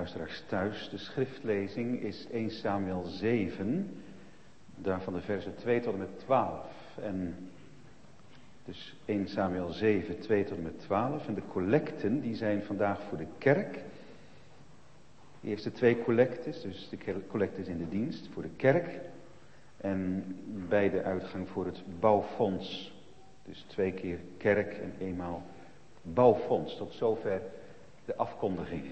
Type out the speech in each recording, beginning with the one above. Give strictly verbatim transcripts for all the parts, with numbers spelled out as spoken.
luisteraars thuis. De schriftlezing is eerste Samuel zeven, daarvan de versen twee tot en met twaalf. En dus eerste Samuel zeven, twee tot en met twaalf. En de collecten die zijn vandaag voor de kerk. De eerste twee collectes, dus de collectes in de dienst voor de kerk. En bij de uitgang voor het bouwfonds. Dus twee keer kerk en eenmaal bouwfonds. Tot zover de afkondigingen.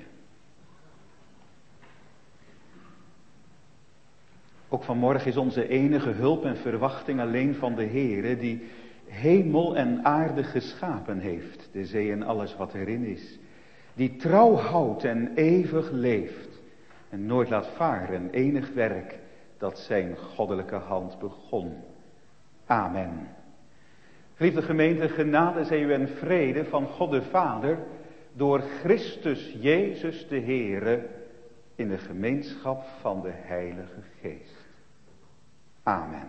Ook vanmorgen is onze enige hulp en verwachting alleen van de Heere, die hemel en aarde geschapen heeft, de zee en alles wat erin is. Die trouw houdt en eeuwig leeft en nooit laat varen enig werk dat zijn goddelijke hand begon. Amen. Geliefde gemeente, genade zij u en vrede van God de Vader, door Christus Jezus de Heere, in de gemeenschap van de Heilige Geest. Amen.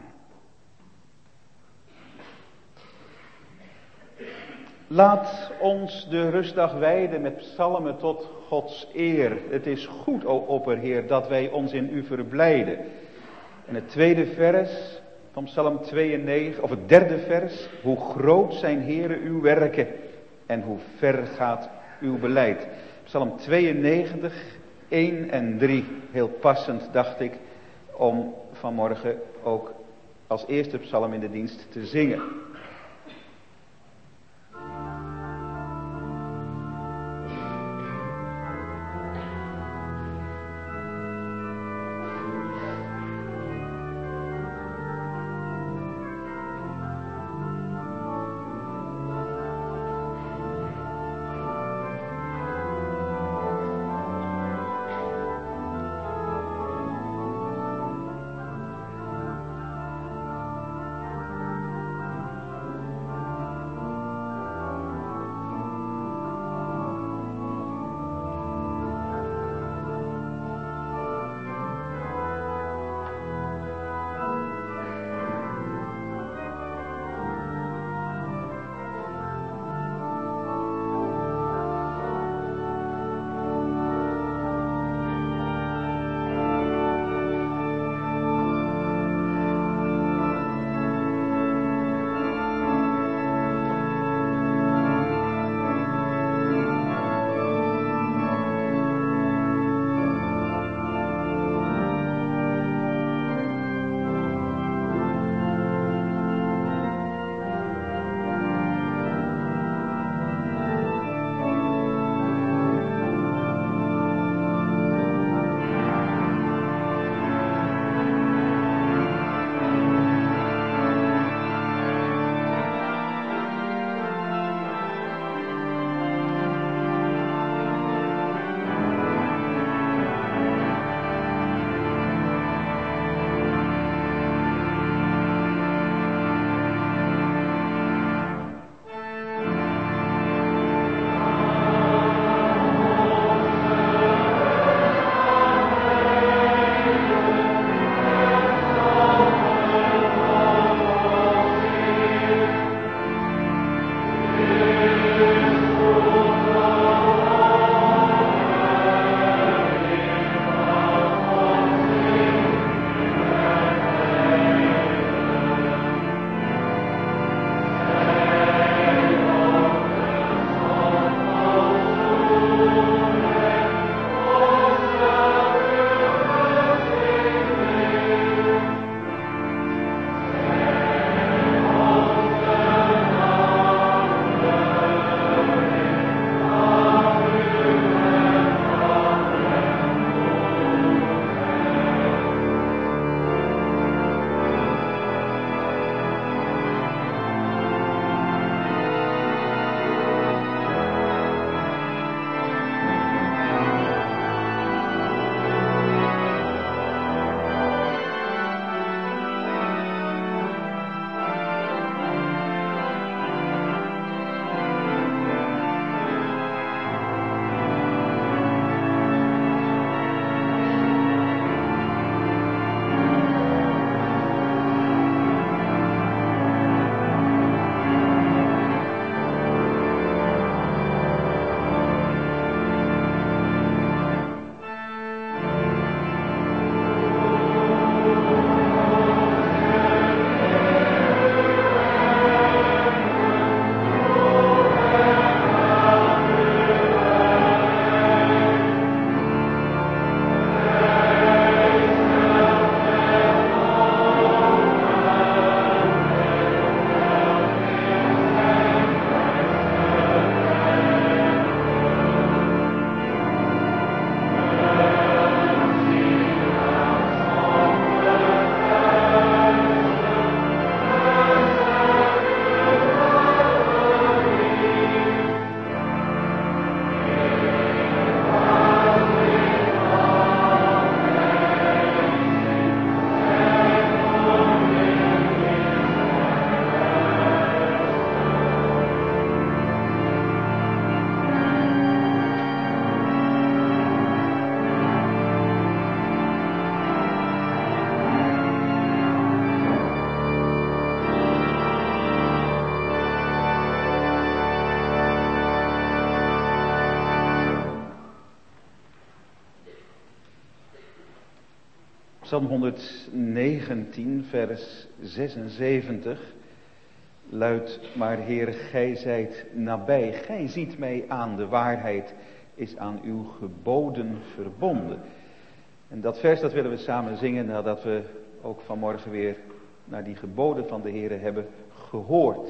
Laat ons de rustdag wijden met psalmen tot Gods eer. Het is goed, o opperheer, dat wij ons in u verblijden. En het tweede vers van psalm tweeënnegentig, of het derde vers. Hoe groot zijn, Heere, uw werken en hoe ver gaat uw beleid. Psalm tweeënnegentig, één en drie. Heel passend, dacht ik, om vanmorgen ook als eerste psalm in de dienst te zingen. Psalm honderdnegentien, vers zesenzeventig luidt: maar Heer, gij zijt nabij, gij ziet mij aan, de waarheid is aan uw geboden verbonden. En dat vers dat willen we samen zingen nadat we ook vanmorgen weer naar die geboden van de Heer hebben gehoord.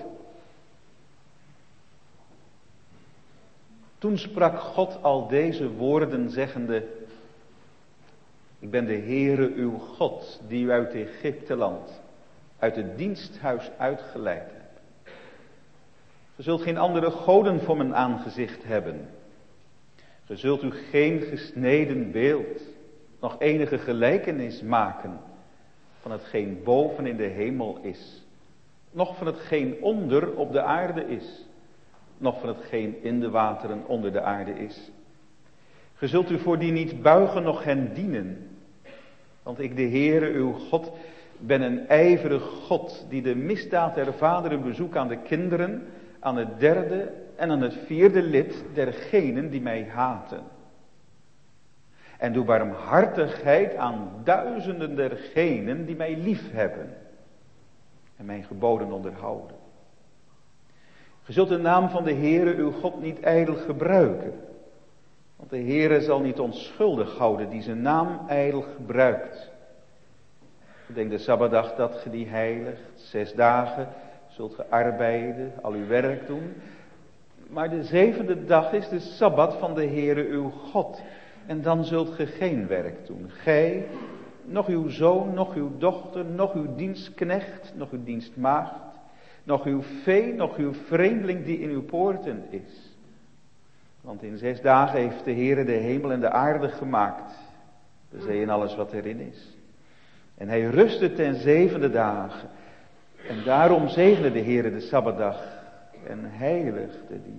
Toen sprak God al deze woorden zeggende: ik ben de Heere uw God, die u uit Egypteland, uit het diensthuis uitgeleid hebt. Ge zult geen andere goden voor mijn aangezicht hebben. Ge zult u geen gesneden beeld, nog enige gelijkenis maken van hetgeen boven in de hemel is, nog van hetgeen onder op de aarde is, nog van hetgeen in de wateren onder de aarde is. Ge zult u voor die niet buigen, noch hen dienen. Want ik, de Heere, uw God, ben een ijverig God, die de misdaad der vaderen bezoekt aan de kinderen, aan het derde en aan het vierde lid dergenen die mij haten. En doe barmhartigheid aan duizenden dergenen die mij lief hebben en mijn geboden onderhouden. Ge zult de naam van de Heere uw God niet ijdel gebruiken. Want de Heere zal niet onschuldig houden die zijn naam ijdel gebruikt. Denk de Sabbatdag dat ge die heiligt. Zes dagen zult ge arbeiden, al uw werk doen. Maar de zevende dag is de Sabbat van de Heere uw God. En dan zult ge geen werk doen. Gij, nog uw zoon, nog uw dochter, nog uw dienstknecht, nog uw dienstmaagd, nog uw vee, nog uw vreemdeling die in uw poorten is. Want in zes dagen heeft de Heere de hemel en de aarde gemaakt, de zee en alles wat erin is. En hij rustte ten zevende dagen. En daarom zegende de Heere de Sabbatdag en heiligde die.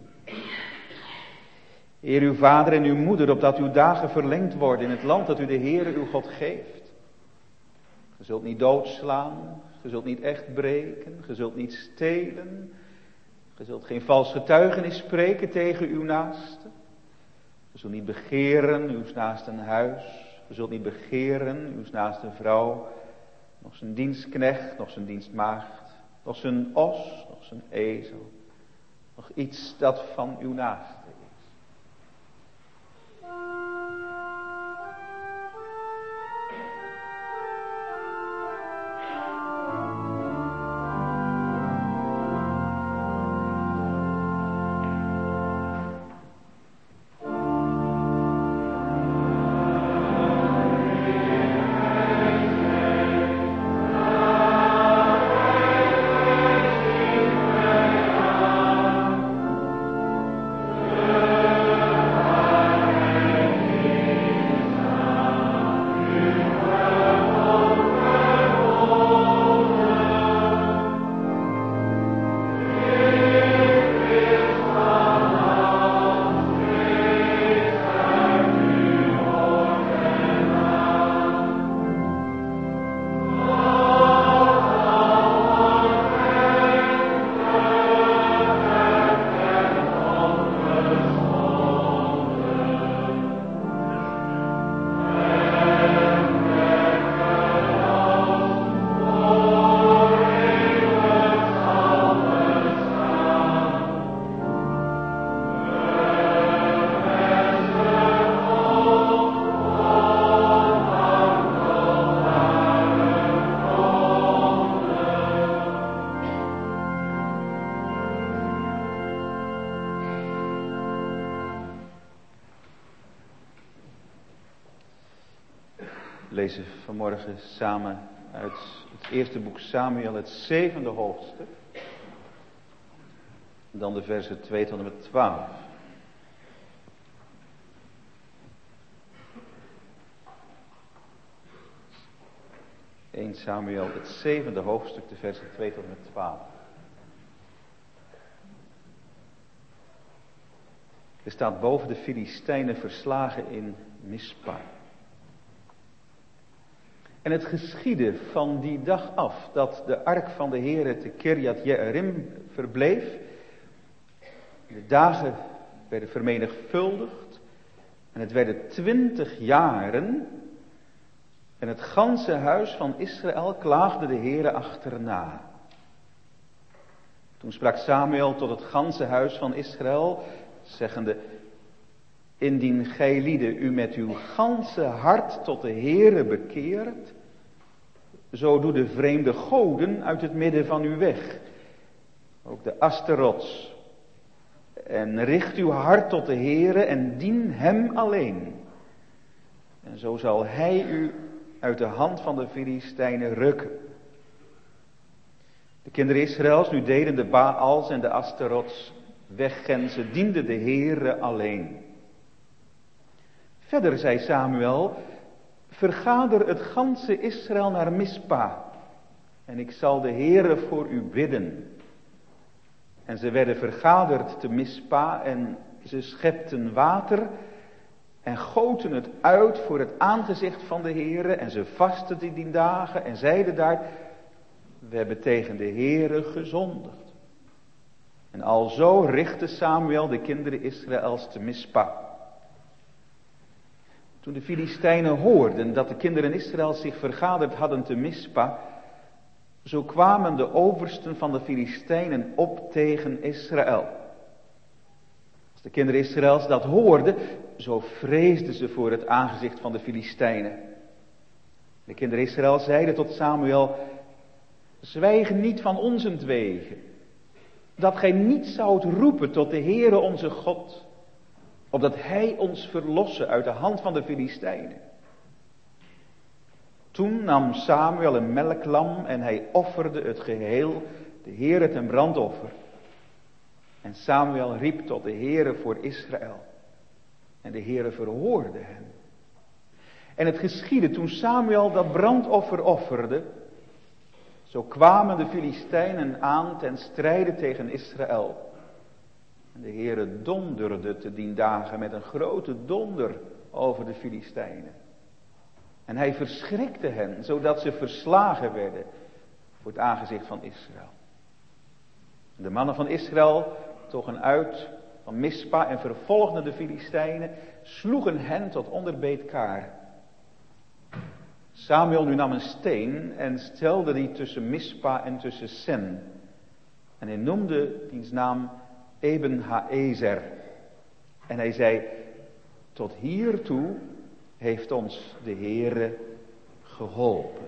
Eer uw vader en uw moeder, opdat uw dagen verlengd worden in het land dat u de Heere uw God geeft. Ge zult niet doodslaan, ge zult niet echt breken, ge zult niet stelen. Ge zult geen vals getuigenis spreken tegen uw naaste. Ge zult niet begeren uw naaste huis. Ge zult niet begeren uw naaste vrouw. Nog zijn dienstknecht, nog zijn dienstmaagd. Nog zijn os, nog zijn ezel. Nog iets dat van uw naaste is. We lezen vanmorgen samen uit het eerste boek Samuel, het zevende hoofdstuk. Dan de versen twee tot en met twaalf. Eerste Samuel, het zevende hoofdstuk, de versen twee tot en met twaalf. Er staat boven de Filistijnen verslagen in Mispa. En het geschiedde van die dag af dat de ark van de Heere te Kirjat Jearim verbleef. De dagen werden vermenigvuldigd en het werden twintig jaren En het ganse huis van Israël klaagde de Heere achterna. Toen sprak Samuel tot het ganse huis van Israël, zeggende: indien gij lieden u met uw ganse hart tot de Heere bekeert, zo doe de vreemde goden uit het midden van u weg, ook de Asterots, en richt uw hart tot de Heere en dien hem alleen. En zo zal hij u uit de hand van de Filistijnen rukken. De kinderen Israëls nu deden de Baals en de Asterots weg en ze dienden de Heere alleen. Verder zei Samuel: vergader het ganse Israël naar Mispa, en ik zal de Heere voor u bidden. En ze werden vergaderd te Mispa en ze schepten water en goten het uit voor het aangezicht van de Heere. En ze vasten die, die dagen en zeiden daar: we hebben tegen de Heere gezondigd. En alzo richtte Samuel de kinderen Israëls te Mispa. Toen de Filistijnen hoorden dat de kinderen Israëls zich vergaderd hadden te Mispa, zo kwamen de oversten van de Filistijnen op tegen Israël. Als de kinderen Israëls dat hoorden, zo vreesden ze voor het aangezicht van de Filistijnen. De kinderen Israëls zeiden tot Samuel: zwijg niet van onzentwege, dat gij niet zoudt roepen tot de Heere onze God, opdat hij ons verlosse uit de hand van de Filistijnen. Toen nam Samuel een melklam en hij offerde het geheel de Heere ten brandoffer. En Samuel riep tot de Heere voor Israël. En de Heere verhoorde hem. En het geschiedde toen Samuel dat brandoffer offerde, zo kwamen de Filistijnen aan ten strijde tegen Israël. En de Heere donderde te dien dagen met een grote donder over de Filistijnen. En hij verschrikte hen, zodat ze verslagen werden voor het aangezicht van Israël. De mannen van Israël togen uit van Mispa en vervolgden de Filistijnen, sloegen hen tot onder Beetkaar. Samuel nu nam een steen en stelde die tussen Mispa en tussen Sen. En hij noemde diens naam Eben-Haezer. En hij zei: tot hiertoe heeft ons de Heere geholpen.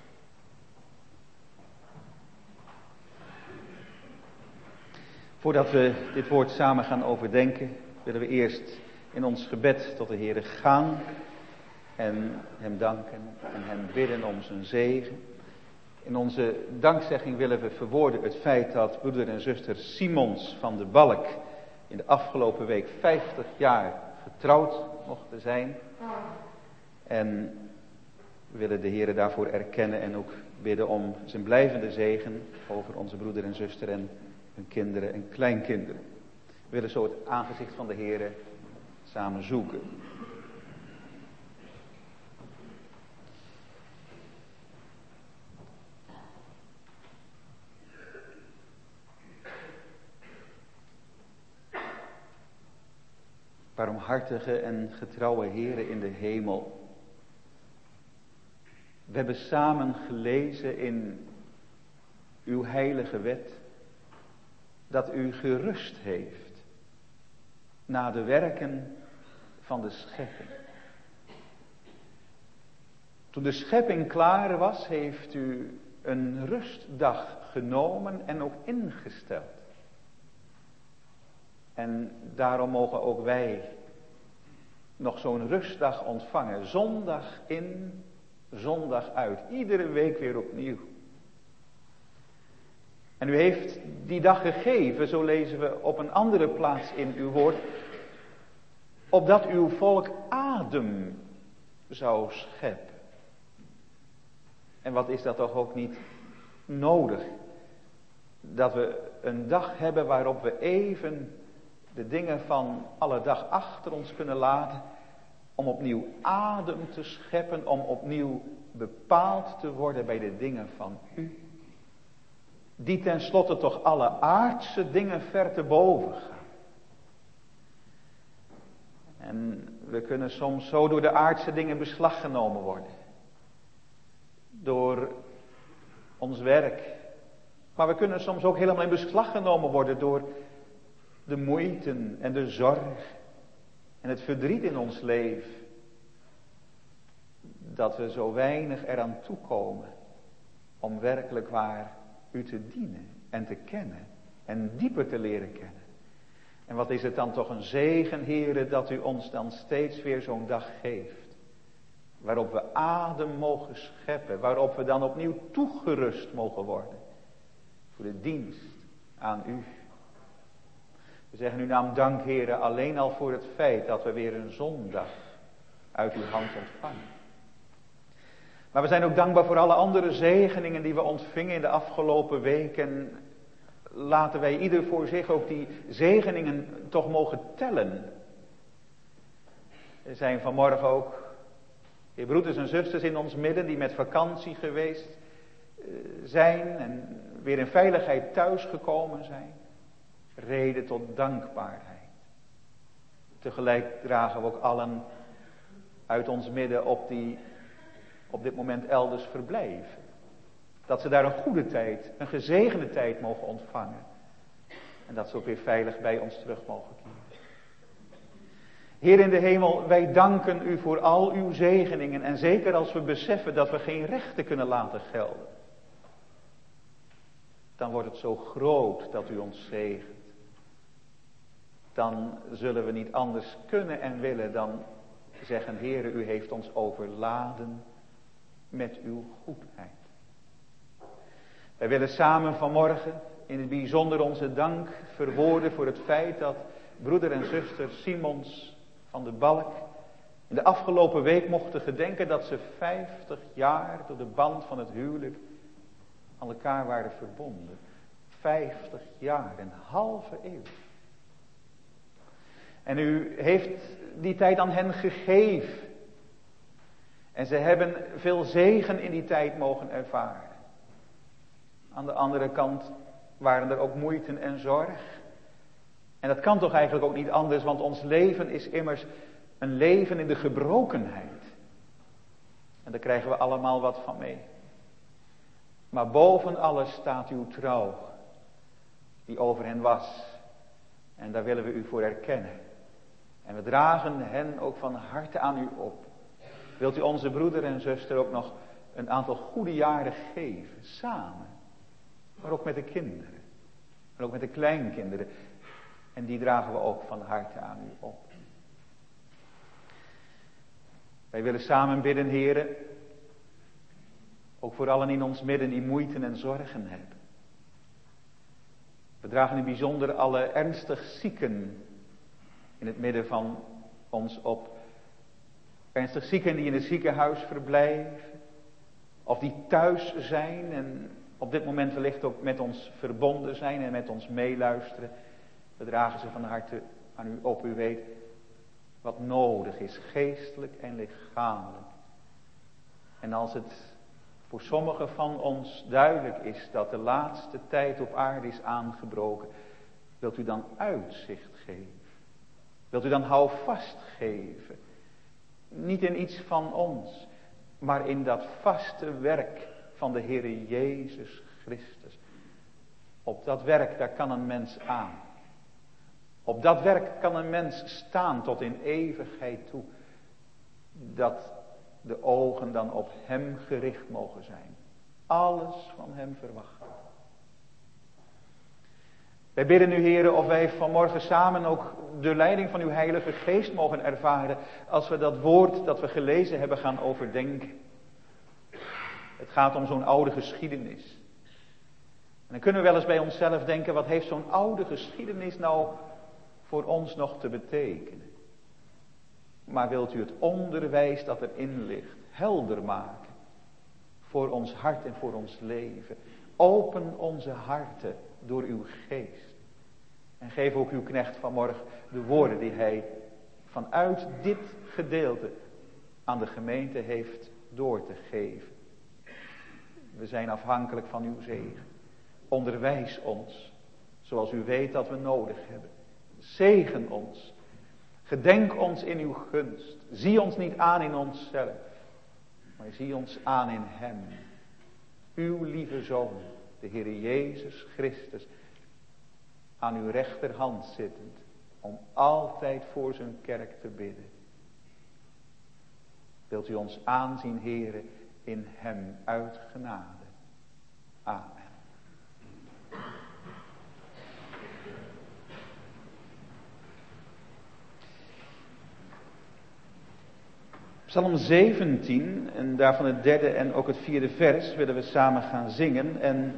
Voordat we dit woord samen gaan overdenken, willen we eerst in ons gebed tot de Heere gaan en hem danken en hem bidden om zijn zegen. In onze dankzegging willen we verwoorden het feit dat broeder en zuster Simons van de Balk in de afgelopen week vijftig jaar getrouwd mochten zijn. En we willen de Heere daarvoor erkennen en ook bidden om zijn blijvende zegen over onze broeder en zuster en hun kinderen en kleinkinderen. We willen zo het aangezicht van de Heere samen zoeken. Barmhartige en getrouwe Heere in de hemel. We hebben samen gelezen in uw heilige wet dat u gerust heeft na de werken van de schepping. Toen de schepping klaar was, heeft u een rustdag genomen en ook ingesteld. En daarom mogen ook wij nog zo'n rustdag ontvangen. Zondag in, zondag uit. Iedere week weer opnieuw. En u heeft die dag gegeven, zo lezen we op een andere plaats in uw woord, opdat uw volk adem zou scheppen. En wat is dat toch ook niet nodig? Dat we een dag hebben waarop we even de dingen van alle dag achter ons kunnen laten, om opnieuw adem te scheppen, om opnieuw bepaald te worden bij de dingen van u. Die tenslotte toch alle aardse dingen ver te boven gaan. En we kunnen soms zo door de aardse dingen beslag genomen worden. door ons werk. Maar we kunnen soms ook helemaal in beslag genomen worden door de moeite en de zorg en het verdriet in ons leven. Dat we zo weinig eraan toekomen om werkelijk waar u te dienen en te kennen en dieper te leren kennen. En wat is het dan toch een zegen, Heere, dat u ons dan steeds weer zo'n dag geeft. Waarop we adem mogen scheppen, waarop we dan opnieuw toegerust mogen worden. Voor de dienst aan u. We zeggen uw naam dank, Heere, alleen al voor het feit dat we weer een zondag uit uw hand ontvangen. Maar we zijn ook dankbaar voor alle andere zegeningen die we ontvingen in de afgelopen weken. Laten wij ieder voor zich ook die zegeningen toch mogen tellen. Er zijn vanmorgen ook heer broeders en zusters in ons midden die met vakantie geweest zijn en weer in veiligheid thuisgekomen zijn. Reden tot dankbaarheid. Tegelijk dragen we ook allen uit ons midden op die op dit moment elders verblijven. Dat ze daar een goede tijd, een gezegende tijd mogen ontvangen. En dat ze ook weer veilig bij ons terug mogen keren. Heer in de hemel, wij danken u voor al uw zegeningen. En zeker als we beseffen dat we geen rechten kunnen laten gelden. Dan wordt het zo groot dat u ons zegent. Dan zullen we niet anders kunnen en willen dan zeggen, Heer, u heeft ons overladen met uw goedheid. Wij willen samen vanmorgen in het bijzonder onze dank verwoorden voor het feit dat broeder en zuster Simons van de Balk in de afgelopen week mochten gedenken dat ze vijftig jaar door de band van het huwelijk aan elkaar waren verbonden. Vijftig jaar, een halve eeuw. En u heeft die tijd aan hen gegeven. En ze hebben veel zegen in die tijd mogen ervaren. Aan de andere kant waren er ook moeite en zorg. En dat kan toch eigenlijk ook niet anders, want ons leven is immers een leven in de gebrokenheid. En daar krijgen we allemaal wat van mee. Maar boven alles staat uw trouw, die over hen was. En daar willen we u voor erkennen. En we dragen hen ook van harte aan u op. Wilt u onze broeder en zuster ook nog een aantal goede jaren geven, samen. Maar ook met de kinderen. Maar ook met de kleinkinderen. En die dragen we ook van harte aan u op. Wij willen samen bidden, Heere. Ook voor allen in ons midden die moeite en zorgen hebben. We dragen in bijzonder alle ernstig zieken in het midden van ons op. Ernstig zieken die in het ziekenhuis verblijven. Of die thuis zijn en op dit moment wellicht ook met ons verbonden zijn en met ons meeluisteren. We dragen ze van harte aan u op. U weet wat nodig is, geestelijk en lichamelijk. En als het voor sommigen van ons duidelijk is dat de laatste tijd op aarde is aangebroken, wilt u dan uitzicht geven? Wilt u dan houvast geven? Niet in iets van ons, maar in dat vaste werk van de Heere Jezus Christus. Op dat werk, daar kan een mens aan. Op dat werk kan een mens staan tot in eeuwigheid toe. Dat de ogen dan op hem gericht mogen zijn. Alles van hem verwachten. Wij bidden u, Heere, of wij vanmorgen samen ook de leiding van uw Heilige Geest mogen ervaren. Als we dat woord dat we gelezen hebben gaan overdenken. Het gaat om zo'n oude geschiedenis. En dan kunnen we wel eens bij onszelf denken, wat heeft zo'n oude geschiedenis nou voor ons nog te betekenen? Maar wilt u het onderwijs dat erin ligt helder maken voor ons hart en voor ons leven? Open onze harten door uw geest. En geef ook uw knecht vanmorgen de woorden die hij vanuit dit gedeelte aan de gemeente heeft door te geven. We zijn afhankelijk van uw zegen. Onderwijs ons, zoals u weet dat we nodig hebben. Zegen ons. Gedenk ons in uw gunst. Zie ons niet aan in onszelf, maar zie ons aan in hem. uw lieve Zoon, de Heer Jezus Christus, aan uw rechterhand zittend, om altijd voor zijn kerk te bidden. Wilt u ons aanzien, Heere, in hem uit genade. Amen. Psalm zeventien, en daarvan het derde en ook het vierde vers, willen we samen gaan zingen. En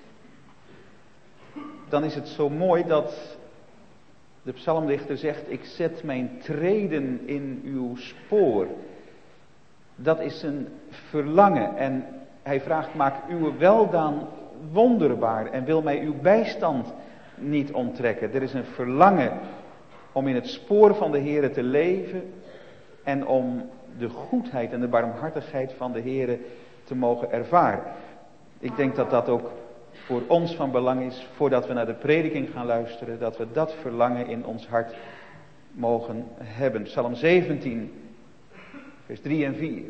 dan is het zo mooi dat de psalmdichter zegt, ik zet mijn treden in uw spoor. Dat is een verlangen en hij vraagt, maak uw weldaan wonderbaar en wil mij uw bijstand niet onttrekken. Er is een verlangen om in het spoor van de Heere te leven en om de goedheid en de barmhartigheid van de Heere te mogen ervaren. Ik denk dat dat ook voor ons van belang is, voordat we naar de prediking gaan luisteren, dat we dat verlangen in ons hart mogen hebben. Psalm zeventien, vers drie en vier.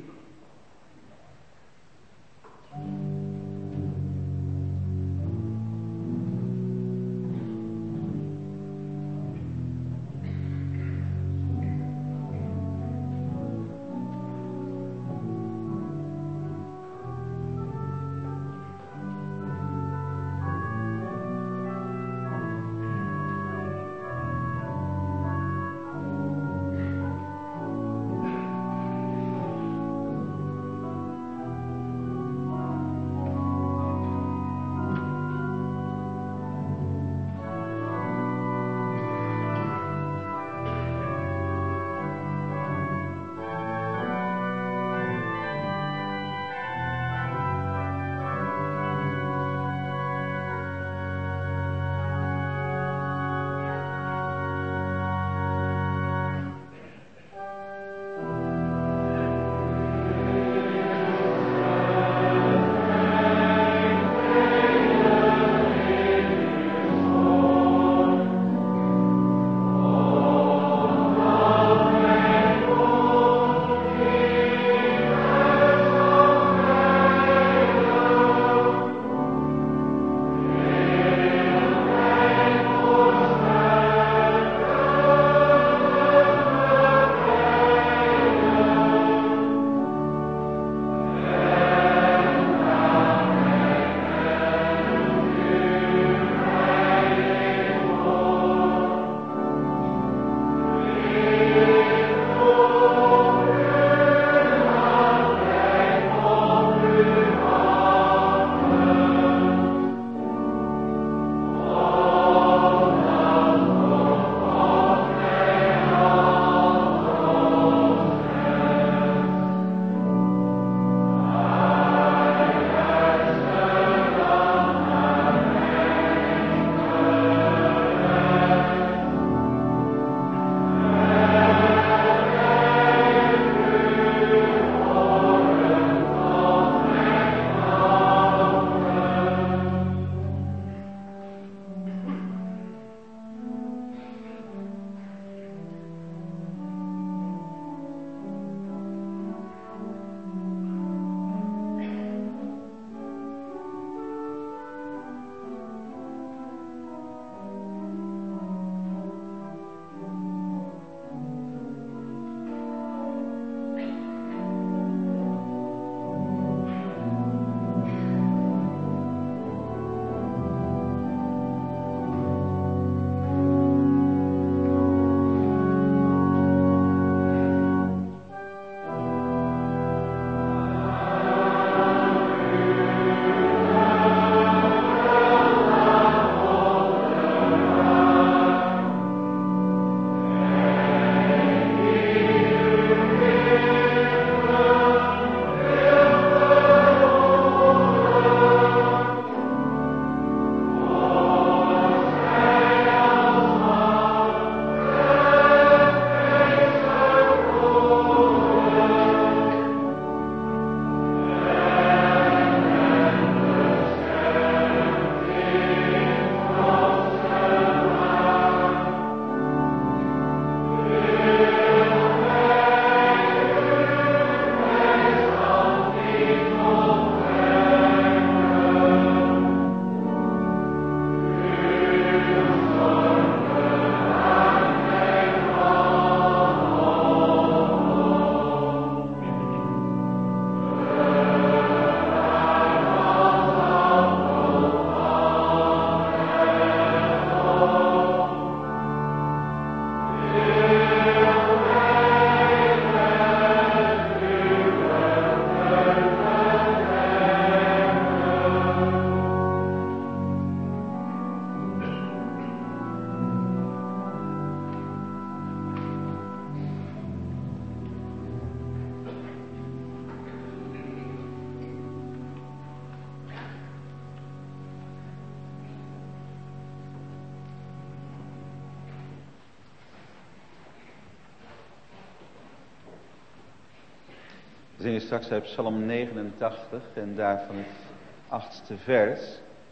We zingen straks uit Psalm negenentachtig en daarvan het achtste vers.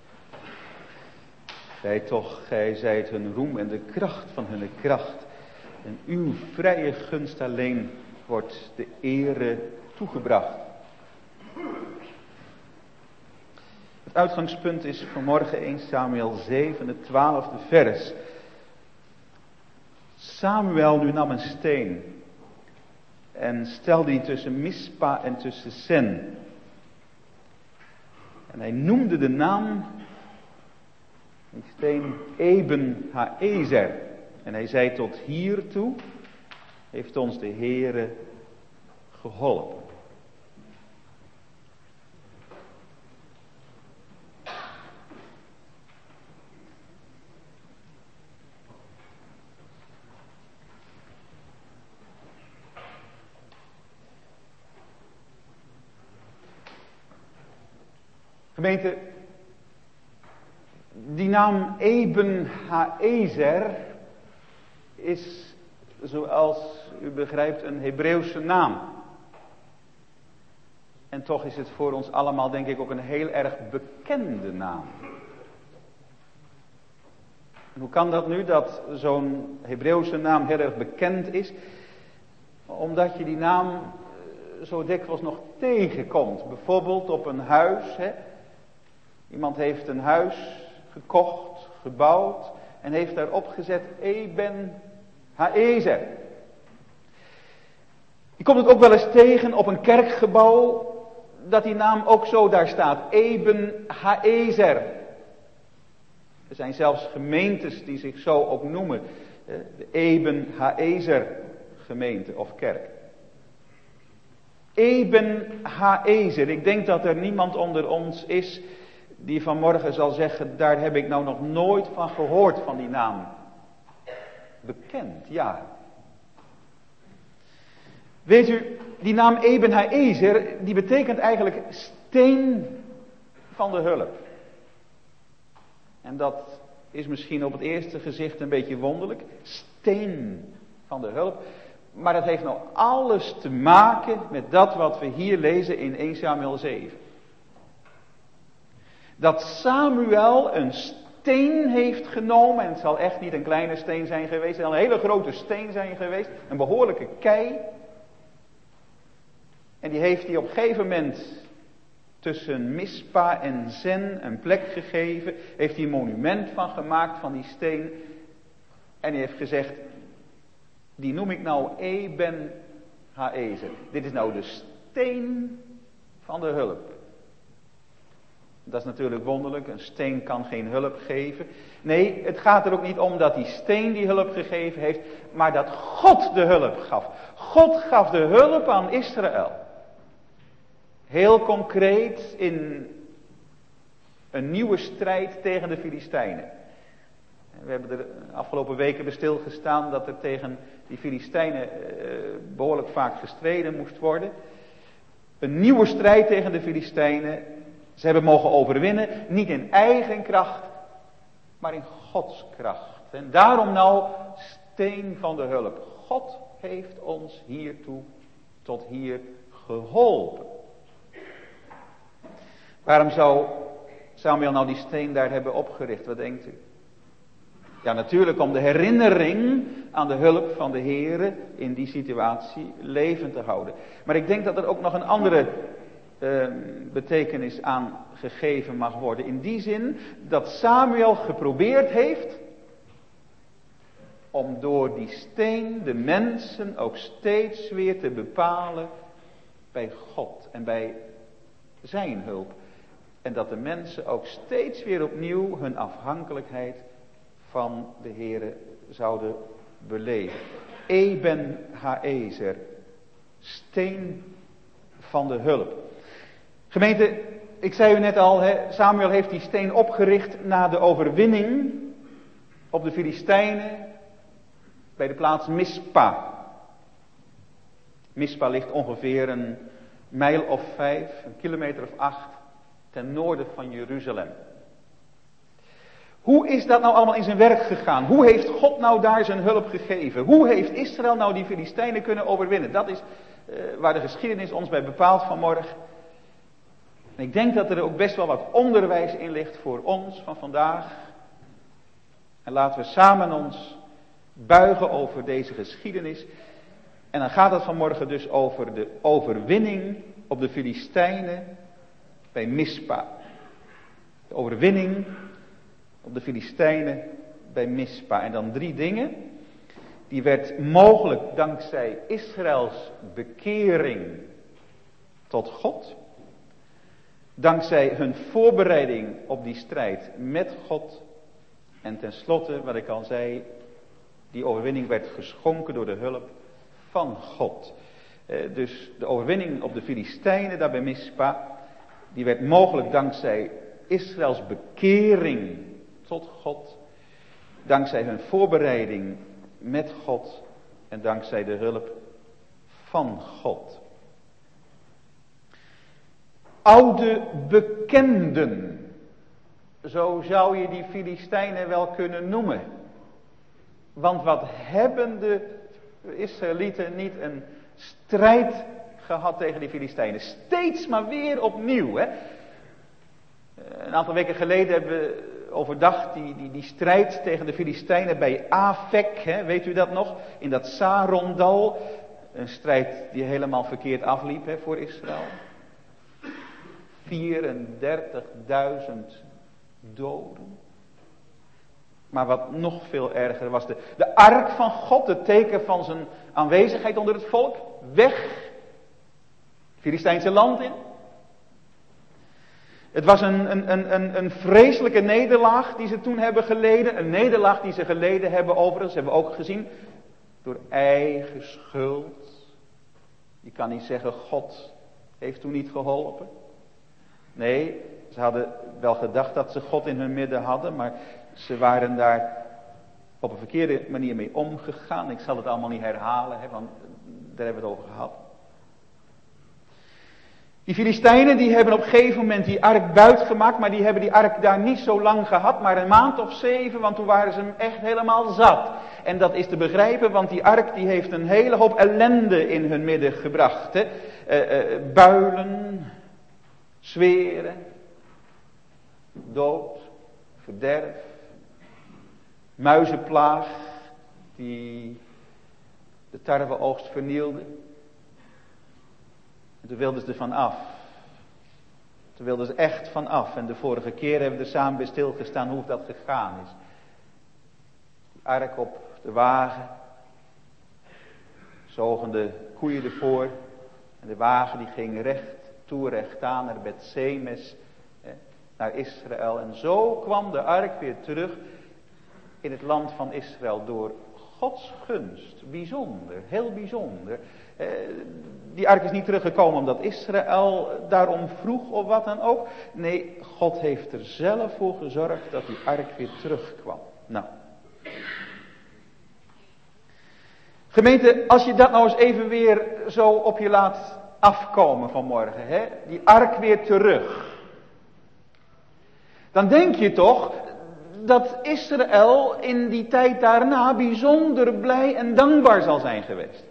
Gij toch, gij zijt hun roem en de kracht van hun kracht. En uw vrije gunst alleen wordt de ere toegebracht. Het uitgangspunt is vanmorgen eerste Samuel zeven, het twaalfde vers. Samuel nu nam een steen en stelde die tussen Mispa en tussen Sen. En hij noemde de naam, die steen, Eben Haezer. En hij zei: tot hiertoe heeft ons de Heere geholpen. Gemeente, die naam Eben Haezer is, zoals u begrijpt, een Hebreeuwse naam. En toch is het voor ons allemaal, denk ik, ook een heel erg bekende naam. En hoe kan dat nu, dat zo'n Hebreeuwse naam heel erg bekend is? Omdat je die naam zo dikwijls nog tegenkomt. Bijvoorbeeld op een huis. Hè. Iemand heeft een huis gekocht, gebouwd en heeft daarop gezet Eben Haezer. Je komt het ook wel eens tegen op een kerkgebouw, dat die naam ook zo daar staat, Eben Haezer. Er zijn zelfs gemeentes die zich zo ook noemen, de Eben Haezer gemeente of kerk. Eben Haezer, ik denk dat er niemand onder ons is die vanmorgen zal zeggen: daar heb ik nou nog nooit van gehoord, van die naam. Bekend, ja. Weet u, die naam Eben Haezer, die betekent eigenlijk steen van de hulp. En dat is misschien op het eerste gezicht een beetje wonderlijk. Steen van de hulp. Maar dat heeft nou alles te maken met dat wat we hier lezen in eerste Samuel zeven. Dat Samuel een steen heeft genomen, en het zal echt niet een kleine steen zijn geweest, het zal een hele grote steen zijn geweest, een behoorlijke kei. En die heeft hij op een gegeven moment tussen Mispa en Zen een plek gegeven, heeft hij een monument van gemaakt van die steen. En hij heeft gezegd: die noem ik nou Eben Haezer. Dit is nou de steen van de hulp. Dat is natuurlijk wonderlijk, een steen kan geen hulp geven. Nee, het gaat er ook niet om dat die steen die hulp gegeven heeft, maar dat God de hulp gaf. God gaf de hulp aan Israël. Heel concreet in een nieuwe strijd tegen de Filistijnen. We hebben er de afgelopen weken bij stilgestaan dat er tegen die Filistijnen behoorlijk vaak gestreden moest worden. Een nieuwe strijd tegen de Filistijnen. Ze hebben mogen overwinnen, niet in eigen kracht, maar in Gods kracht. En daarom nou steen van de hulp. God heeft ons hiertoe, tot hier geholpen. Waarom zou Samuel nou die steen daar hebben opgericht? Wat denkt u? Ja, natuurlijk om de herinnering aan de hulp van de Heere in die situatie levend te houden. Maar ik denk dat er ook nog een andere Uh, betekenis aan gegeven mag worden. In die zin dat Samuel geprobeerd heeft om door die steen de mensen ook steeds weer te bepalen bij God en bij zijn hulp. En dat de mensen ook steeds weer opnieuw hun afhankelijkheid van de Heere zouden beleven. Eben Haezer, steen van de hulp. Gemeente, ik zei u net al, hè, Samuel heeft die steen opgericht na de overwinning op de Filistijnen bij de plaats Mispa. Mispa ligt ongeveer een mijl of vijf, een kilometer of acht ten noorden van Jeruzalem. Hoe is dat nou allemaal in zijn werk gegaan? Hoe heeft God nou daar zijn hulp gegeven? Hoe heeft Israël nou die Filistijnen kunnen overwinnen? Dat is uh, waar de geschiedenis ons bij bepaalt vanmorgen. En ik denk dat er ook best wel wat onderwijs in ligt voor ons van vandaag. En laten we samen ons buigen over deze geschiedenis. En dan gaat het vanmorgen dus over de overwinning op de Filistijnen bij Mispa. De overwinning op de Filistijnen bij Mispa. En dan drie dingen. Die werd mogelijk dankzij Israëls bekering tot God. Dankzij hun voorbereiding op die strijd met God. En tenslotte, wat ik al zei, die overwinning werd geschonken door de hulp van God. Eh, dus de overwinning op de Filistijnen daar bij Mispa, die werd mogelijk dankzij Israëls bekering tot God. Dankzij hun voorbereiding met God en dankzij de hulp van God. Oude bekenden, zo zou je die Filistijnen wel kunnen noemen. Want wat hebben de Israëlieten niet een strijd gehad tegen die Filistijnen. Steeds maar weer opnieuw. Hè? Een aantal weken geleden hebben we overdacht die, die, die strijd tegen de Filistijnen bij Afek. Hè? Weet u dat nog? In dat Sarondal. Een strijd die helemaal verkeerd afliep, hè, voor Israël. vierendertigduizend doden. Maar wat nog veel erger was, de, de ark van God, het teken van zijn aanwezigheid onder het volk, weg. Filistijnse land in. Het was een, een, een, een vreselijke nederlaag die ze toen hebben geleden. Een nederlaag die ze geleden hebben overigens, hebben we ook gezien, door eigen schuld. Je kan niet zeggen, God heeft toen niet geholpen. Nee, ze hadden wel gedacht dat ze God in hun midden hadden, maar ze waren daar op een verkeerde manier mee omgegaan. Ik zal het allemaal niet herhalen, hè, want daar hebben we het over gehad. Die Filistijnen die hebben op een gegeven moment die ark buitgemaakt, maar die hebben die ark daar niet zo lang gehad, maar een maand of zeven, want toen waren ze hem echt helemaal zat. En dat is te begrijpen, want die ark die heeft een hele hoop ellende in hun midden gebracht. Hè. Uh, uh, builen, zweren, dood, verderf, muizenplaag die de tarweoogst vernielde. En toen wilden ze er van af. Toen wilden ze echt van af. En de vorige keer hebben we er samen bij stilgestaan hoe dat gegaan is. Die ark op de wagen. Zogen de koeien ervoor. En de wagen die ging recht toe, recht aan naar Bet-Semes. Naar Israël. En zo kwam de ark weer terug in het land van Israël door Gods gunst. Bijzonder, heel bijzonder. Eh, die ark is niet teruggekomen omdat Israël daarom vroeg of wat dan ook. Nee, God heeft er zelf voor gezorgd dat die ark weer terugkwam. Nou. Gemeente, als je dat nou eens even weer zo op je laat afkomen vanmorgen. Hè? Die ark weer terug. Dan denk je toch dat Israël in die tijd daarna bijzonder blij en dankbaar zal zijn geweest.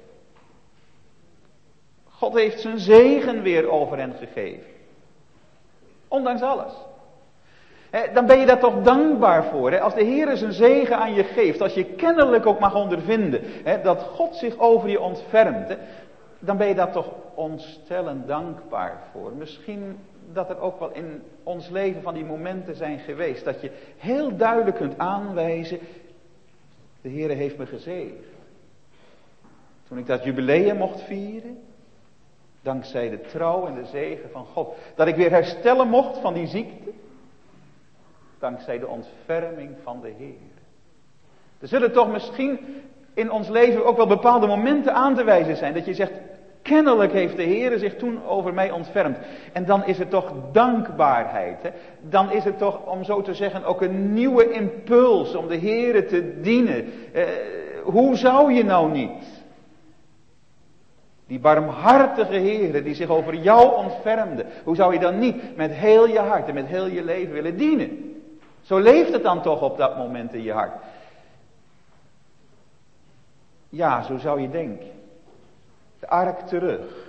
God heeft zijn zegen weer over hen gegeven. Ondanks alles. Dan ben je daar toch dankbaar voor. Als de Heer zijn zegen aan je geeft. Als je kennelijk ook mag ondervinden dat God zich over je ontfermt. Dan ben je daar toch ontstellend dankbaar voor. Misschien dat er ook wel in ons leven van die momenten zijn geweest. Dat je heel duidelijk kunt aanwijzen. De Heer heeft me gezegend. Toen ik dat jubileum mocht vieren. Dankzij de trouw en de zegen van God. Dat ik weer herstellen mocht van die ziekte. Dankzij de ontferming van de Heer. Er zullen toch misschien in ons leven ook wel bepaalde momenten aan te wijzen zijn. Dat je zegt, kennelijk heeft de Heer zich toen over mij ontfermd. En dan is het toch dankbaarheid. Hè? Dan is het toch, om zo te zeggen, ook een nieuwe impuls om de Heer te dienen. Eh, hoe zou je nou niet? Die barmhartige Heer die zich over jou ontfermde. Hoe zou je dan niet met heel je hart en met heel je leven willen dienen? Zo leeft het dan toch op dat moment in je hart. Ja, zo zou je denken. De ark terug.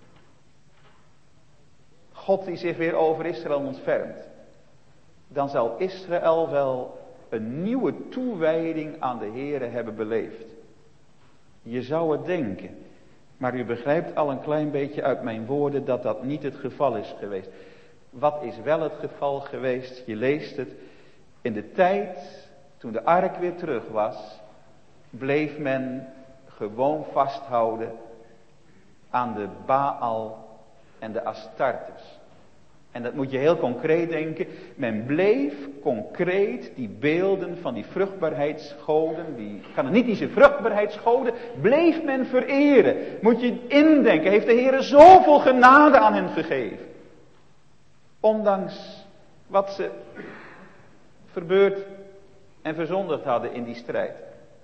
God die zich weer over Israël ontfermt. Dan zal Israël wel een nieuwe toewijding aan de Heere hebben beleefd. Je zou het denken. Maar u begrijpt al een klein beetje uit mijn woorden dat dat niet het geval is geweest. Wat is wel het geval geweest? Je leest het. In de tijd toen de ark weer terug was, bleef men gewoon vasthouden aan de Baal en de Astartes. En dat moet je heel concreet denken. Men bleef concreet die beelden van die vruchtbaarheidsgoden, die Canaanitische vruchtbaarheidsgoden, bleef men vereren. Moet je indenken, heeft de Heer zoveel genade aan hen gegeven. Ondanks wat ze verbeurd en verzondigd hadden in die strijd.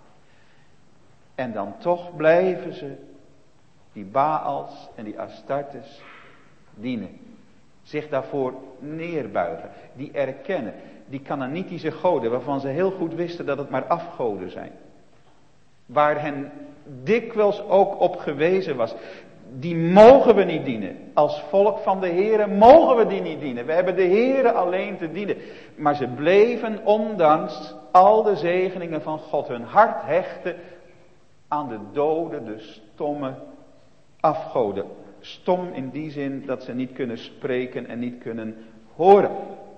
En dan toch blijven ze die Baals en die Astartes dienen. Zich daarvoor neerbuigen. Die erkennen. Die Canaanitische goden waarvan ze heel goed wisten dat het maar afgoden zijn. Waar hen dikwijls ook op gewezen was. Die mogen we niet dienen. Als volk van de Heere mogen we die niet dienen. We hebben de Heere alleen te dienen. Maar ze bleven ondanks al de zegeningen van God hun hart hechten aan de dode, de stomme afgoden. Stom in die zin dat ze niet kunnen spreken en niet kunnen horen.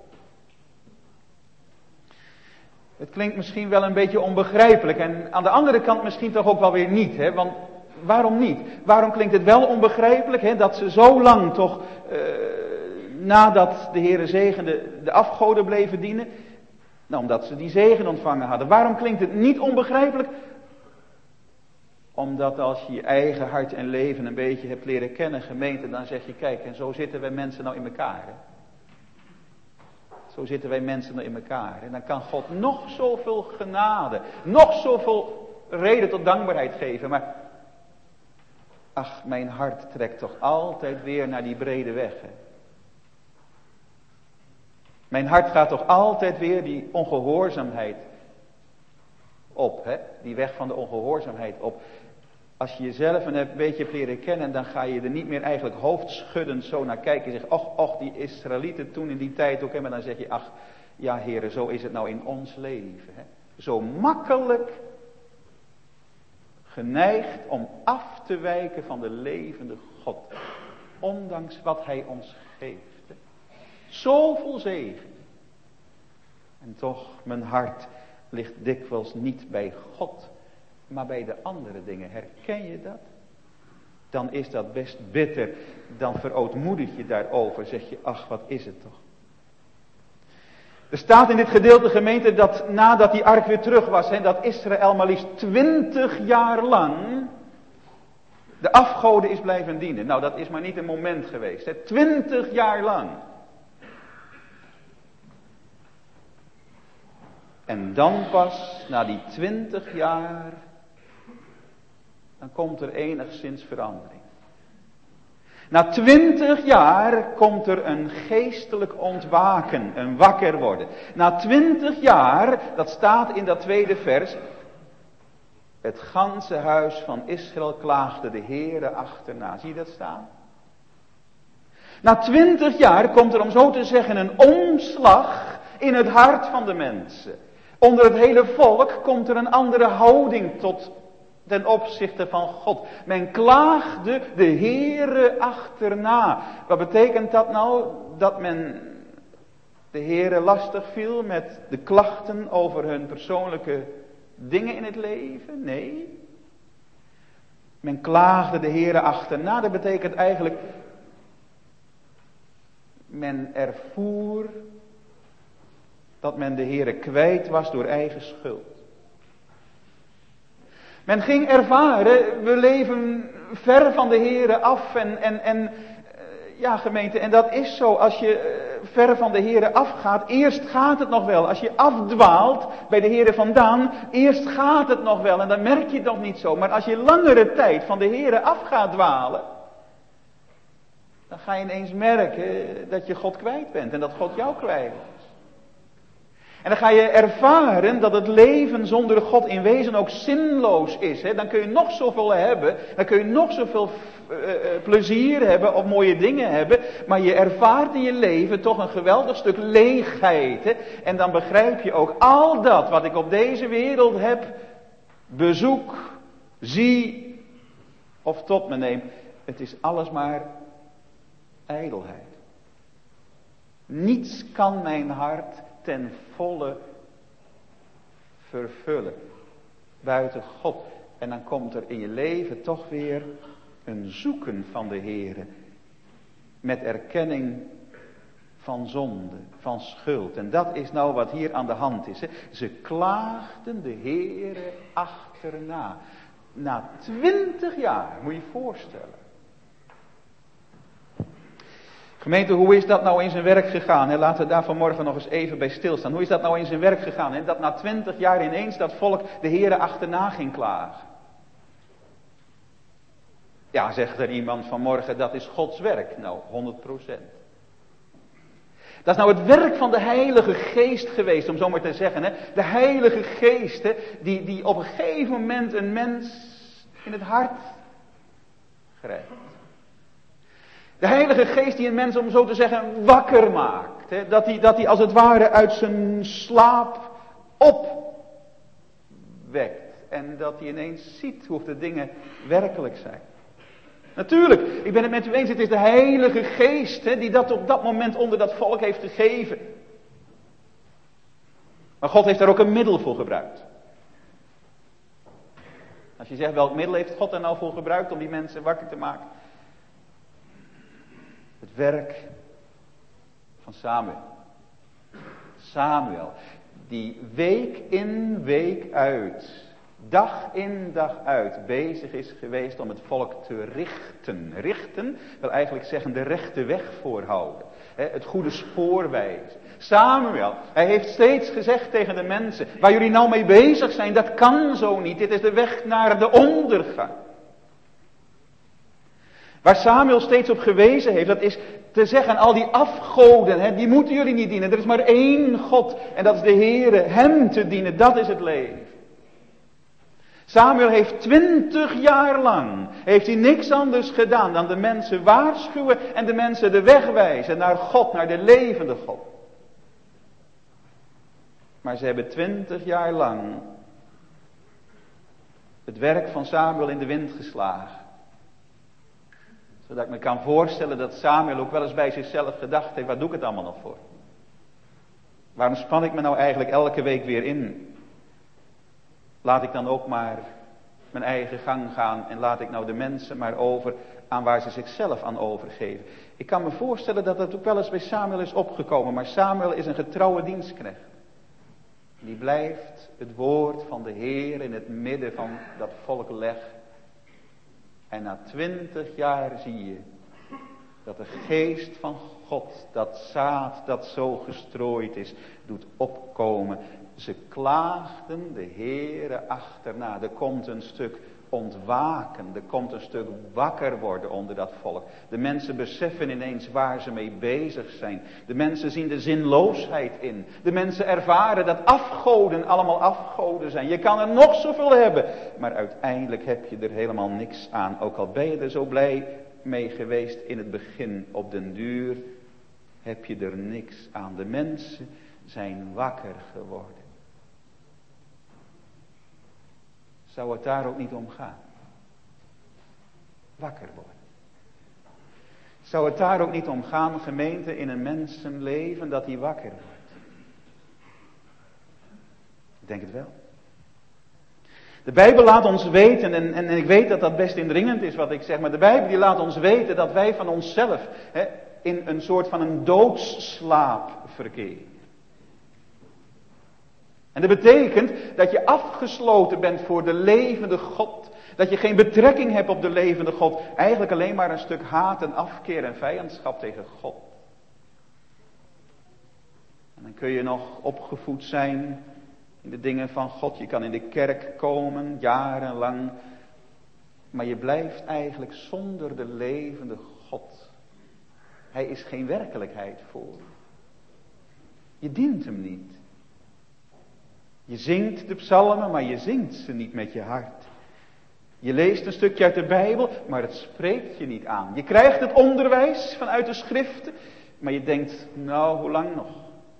Het klinkt misschien wel een beetje onbegrijpelijk en aan de andere kant misschien toch ook wel weer niet. Hè? Want waarom niet? Waarom klinkt het wel onbegrijpelijk hè? Dat ze zo lang toch uh, nadat de Heere zegende de afgoden bleven dienen? Nou, omdat ze die zegen ontvangen hadden. Waarom klinkt het niet onbegrijpelijk? Omdat als je je eigen hart en leven een beetje hebt leren kennen, gemeente, dan zeg je, kijk, en zo zitten wij mensen nou in elkaar. Hè? Zo zitten wij mensen nou in elkaar. En dan kan God nog zoveel genade, nog zoveel reden tot dankbaarheid geven. Maar, ach, mijn hart trekt toch altijd weer naar die brede weg. Hè? Mijn hart gaat toch altijd weer die ongehoorzaamheid op. Hè? Die weg van de ongehoorzaamheid op. Als je jezelf een beetje hebt leren kennen, dan ga je er niet meer eigenlijk hoofdschuddend zo naar kijken. En zeg, och, och, die Israëlieten toen in die tijd ook. Hè? Maar dan zeg je, ach, ja heren, zo is het nou in ons leven. Hè? Zo makkelijk geneigd om af te wijken van de levende God. Ondanks wat hij ons geeft. Hè? Zoveel zegen. En toch, mijn hart ligt dikwijls niet bij God, maar bij de andere dingen. Herken je dat? Dan is dat best bitter. Dan verootmoedig je daarover. Zeg je, ach, wat is het toch? Er staat in dit gedeelte, gemeente, dat nadat die ark weer terug was, hè, dat Israël maar liefst twintig jaar lang de afgoden is blijven dienen. Nou, dat is maar niet een moment geweest. Hè. Twintig jaar lang. En dan pas, na die twintig jaar, dan komt er enigszins verandering. Na twintig jaar komt er een geestelijk ontwaken, een wakker worden. Na twintig jaar, dat staat in dat tweede vers, het ganse huis van Israël klaagde de Heere achterna. Zie je dat staan? Na twintig jaar komt er, om zo te zeggen, een omslag in het hart van de mensen. Onder het hele volk komt er een andere houding tot ten opzichte van God. Men klaagde de Heere achterna. Wat betekent dat nou? Dat men de Heere lastig viel met de klachten over hun persoonlijke dingen in het leven? Nee. Men klaagde de Heere achterna. Dat betekent eigenlijk, men ervoer dat men de Heere kwijt was door eigen schuld. Men ging ervaren, we leven ver van de Heere af en, en, en ja gemeente, en dat is zo. Als je ver van de Heere afgaat, eerst gaat het nog wel. Als je afdwaalt bij de Heere vandaan, eerst gaat het nog wel en dan merk je het nog niet zo. Maar als je langere tijd van de Heere af gaat dwalen, dan ga je ineens merken dat je God kwijt bent en dat God jou kwijt is. En dan ga je ervaren dat het leven zonder God in wezen ook zinloos is. Hè? Dan kun je nog zoveel hebben, dan kun je nog zoveel uh, plezier hebben of mooie dingen hebben. Maar je ervaart in je leven toch een geweldig stuk leegheid. Hè? En dan begrijp je ook al dat wat ik op deze wereld heb, bezoek, zie of tot me neem. Het is alles maar ijdelheid. Niets kan mijn hart ten volle vervullen. Buiten God. En dan komt er in je leven toch weer een zoeken van de Heere. Met erkenning van zonde, van schuld. En dat is nou wat hier aan de hand is. Hè. Ze klaagden de Heere achterna. Na twintig jaar, moet je je voorstellen. Gemeente, hoe is dat nou in zijn werk gegaan? Hè? Laten we daar vanmorgen nog eens even bij stilstaan. Hoe is dat nou in zijn werk gegaan? Hè? Dat na twintig jaar ineens dat volk de Heere achterna ging klagen. Ja, zegt er iemand vanmorgen, dat is Gods werk. Nou, honderd procent. Dat is nou het werk van de Heilige Geest geweest, om zo maar te zeggen. Hè? De Heilige Geest, hè, die, die op een gegeven moment een mens in het hart grijpt. De Heilige Geest die een mens, om zo te zeggen, wakker maakt. Hè? Dat hij dat hij als het ware uit zijn slaap opwekt. En dat hij ineens ziet hoe de dingen werkelijk zijn. Natuurlijk, ik ben het met u eens, het is de Heilige Geest hè, die dat op dat moment onder dat volk heeft gegeven. Maar God heeft daar ook een middel voor gebruikt. Als je zegt, welk middel heeft God er nou voor gebruikt om die mensen wakker te maken? Het werk van Samuel. Samuel, die week in week uit, dag in dag uit bezig is geweest om het volk te richten. Richten wil eigenlijk zeggen de rechte weg voorhouden. Het goede spoor wijzen. Samuel, hij heeft steeds gezegd tegen de mensen, waar jullie nou mee bezig zijn, dat kan zo niet. Dit is de weg naar de ondergang. Waar Samuel steeds op gewezen heeft, dat is te zeggen, al die afgoden, hè, die moeten jullie niet dienen. Er is maar één God en dat is de Heere. Hem te dienen, dat is het leven. Samuel heeft twintig jaar lang, heeft hij niks anders gedaan dan de mensen waarschuwen en de mensen de weg wijzen naar God, naar de levende God. Maar ze hebben twintig jaar lang het werk van Samuel in de wind geslagen. Zodat ik me kan voorstellen dat Samuel ook wel eens bij zichzelf gedacht heeft, waar doe ik het allemaal nog voor? Waarom span ik me nou eigenlijk elke week weer in? Laat ik dan ook maar mijn eigen gang gaan en laat ik nou de mensen maar over aan waar ze zichzelf aan overgeven. Ik kan me voorstellen dat dat ook wel eens bij Samuel is opgekomen, maar Samuel is een getrouwe dienstknecht. Die blijft het woord van de Heer in het midden van dat volk leggen. En na twintig jaar zie je dat de geest van God, dat zaad dat zo gestrooid is, doet opkomen. Ze klaagden de Heere achterna. Er komt een stuk ontwaken, er komt een stuk wakker worden onder dat volk. De mensen beseffen ineens waar ze mee bezig zijn. De mensen zien de zinloosheid in. De mensen ervaren dat afgoden allemaal afgoden zijn. Je kan er nog zoveel hebben, maar uiteindelijk heb je er helemaal niks aan. Ook al ben je er zo blij mee geweest in het begin, op den duur heb je er niks aan. De mensen zijn wakker geworden. Zou het daar ook niet om gaan? Wakker worden. Zou het daar ook niet om gaan, gemeente, in een mensenleven, dat hij wakker wordt? Ik denk het wel. De Bijbel laat ons weten, en, en ik weet dat dat best indringend is wat ik zeg, maar de Bijbel die laat ons weten dat wij van onszelf hè, in een soort van een doodsslaap verkeren. En dat betekent dat je afgesloten bent voor de levende God. Dat je geen betrekking hebt op de levende God. Eigenlijk alleen maar een stuk haat en afkeer en vijandschap tegen God. En dan kun je nog opgevoed zijn in de dingen van God. Je kan in de kerk komen, jarenlang. Maar je blijft eigenlijk zonder de levende God. Hij is geen werkelijkheid voor je. Je dient hem niet. Je zingt de psalmen, maar je zingt ze niet met je hart. Je leest een stukje uit de Bijbel, maar het spreekt je niet aan. Je krijgt het onderwijs vanuit de schriften, maar je denkt, nou, hoe lang nog?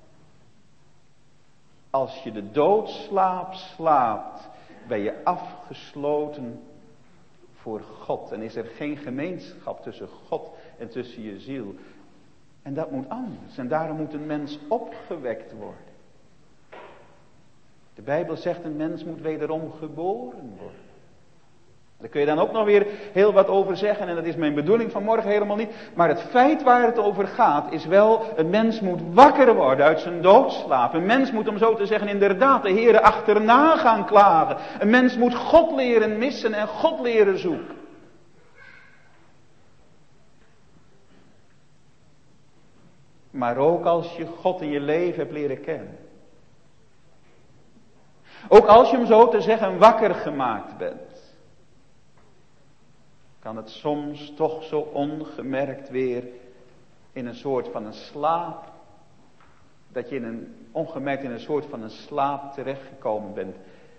Als je de doodslaap slaapt, ben je afgesloten voor God. En is er geen gemeenschap tussen God en tussen je ziel. En dat moet anders. En daarom moet een mens opgewekt worden. De Bijbel zegt een mens moet wederom geboren worden. Daar kun je dan ook nog weer heel wat over zeggen. En dat is mijn bedoeling vanmorgen helemaal niet. Maar het feit waar het over gaat is wel, een mens moet wakker worden uit zijn doodslaap. Een mens moet, om zo te zeggen, inderdaad de Heere achterna gaan klagen. Een mens moet God leren missen en God leren zoeken. Maar ook als je God in je leven hebt leren kennen. Ook als je hem zo te zeggen wakker gemaakt bent. Kan het soms toch zo ongemerkt weer in een soort van een slaap. Dat je in een, ongemerkt in een soort van een slaap terechtgekomen bent.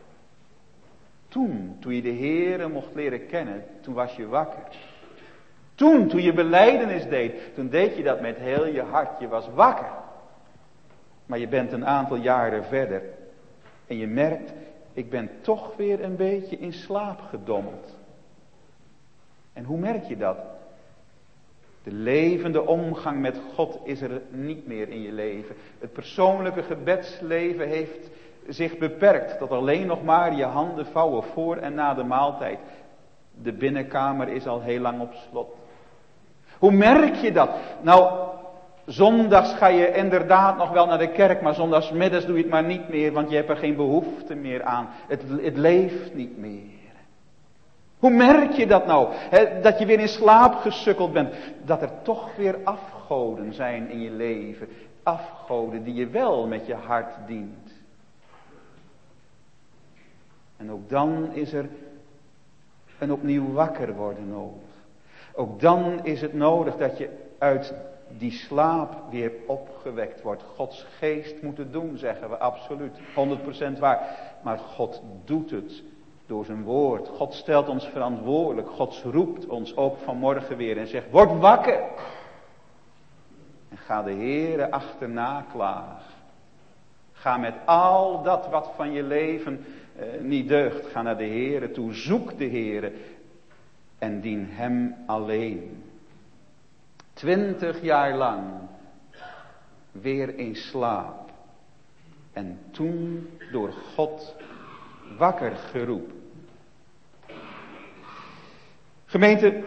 Toen, toen je de Heere mocht leren kennen, toen was je wakker. Toen, toen je belijdenis deed, toen deed je dat met heel je hart. Je was wakker. Maar je bent een aantal jaren verder. En je merkt, ik ben toch weer een beetje in slaap gedommeld. En hoe merk je dat? De levende omgang met God is er niet meer in je leven. Het persoonlijke gebedsleven heeft zich beperkt tot alleen nog maar je handen vouwen voor en na de maaltijd. De binnenkamer is al heel lang op slot. Hoe merk je dat? Nou, zondags ga je inderdaad nog wel naar de kerk, maar zondagsmiddags doe je het maar niet meer, want je hebt er geen behoefte meer aan. Het, het leeft niet meer. Hoe merk je dat nou? He, dat je weer in slaap gesukkeld bent. Dat er toch weer afgoden zijn in je leven. Afgoden die je wel met je hart dient. En ook dan is er een opnieuw wakker worden nodig. Ook dan is het nodig dat je uit die slaap weer opgewekt wordt. Gods geest moet het doen, zeggen we absoluut. honderd procent waar. Maar God doet het door zijn woord. God stelt ons verantwoordelijk. God roept ons ook vanmorgen weer en zegt, word wakker. En ga de Heere achterna klagen. Ga met al dat wat van je leven eh, niet deugt. Ga naar de Heere toe. Zoek de Heere. En dien hem alleen. Twintig jaar lang. Weer in slaap. En toen door God wakker geroepen. Gemeente,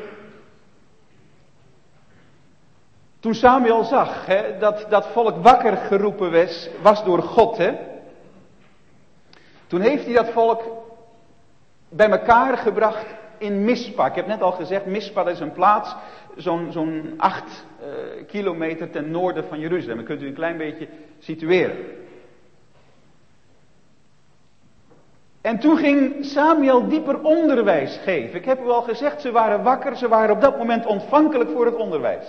toen Samuel zag hè, dat dat volk wakker geroepen was, was door God. Hè, toen heeft hij dat volk bij elkaar gebracht in Mispa. Ik heb net al gezegd, Mispa is een plaats zo'n zo'n acht uh, kilometer ten noorden van Jeruzalem. Dan kunt u een klein beetje situeren. En toen ging Samuel dieper onderwijs geven. Ik heb u al gezegd, ze waren wakker, ze waren op dat moment ontvankelijk voor het onderwijs.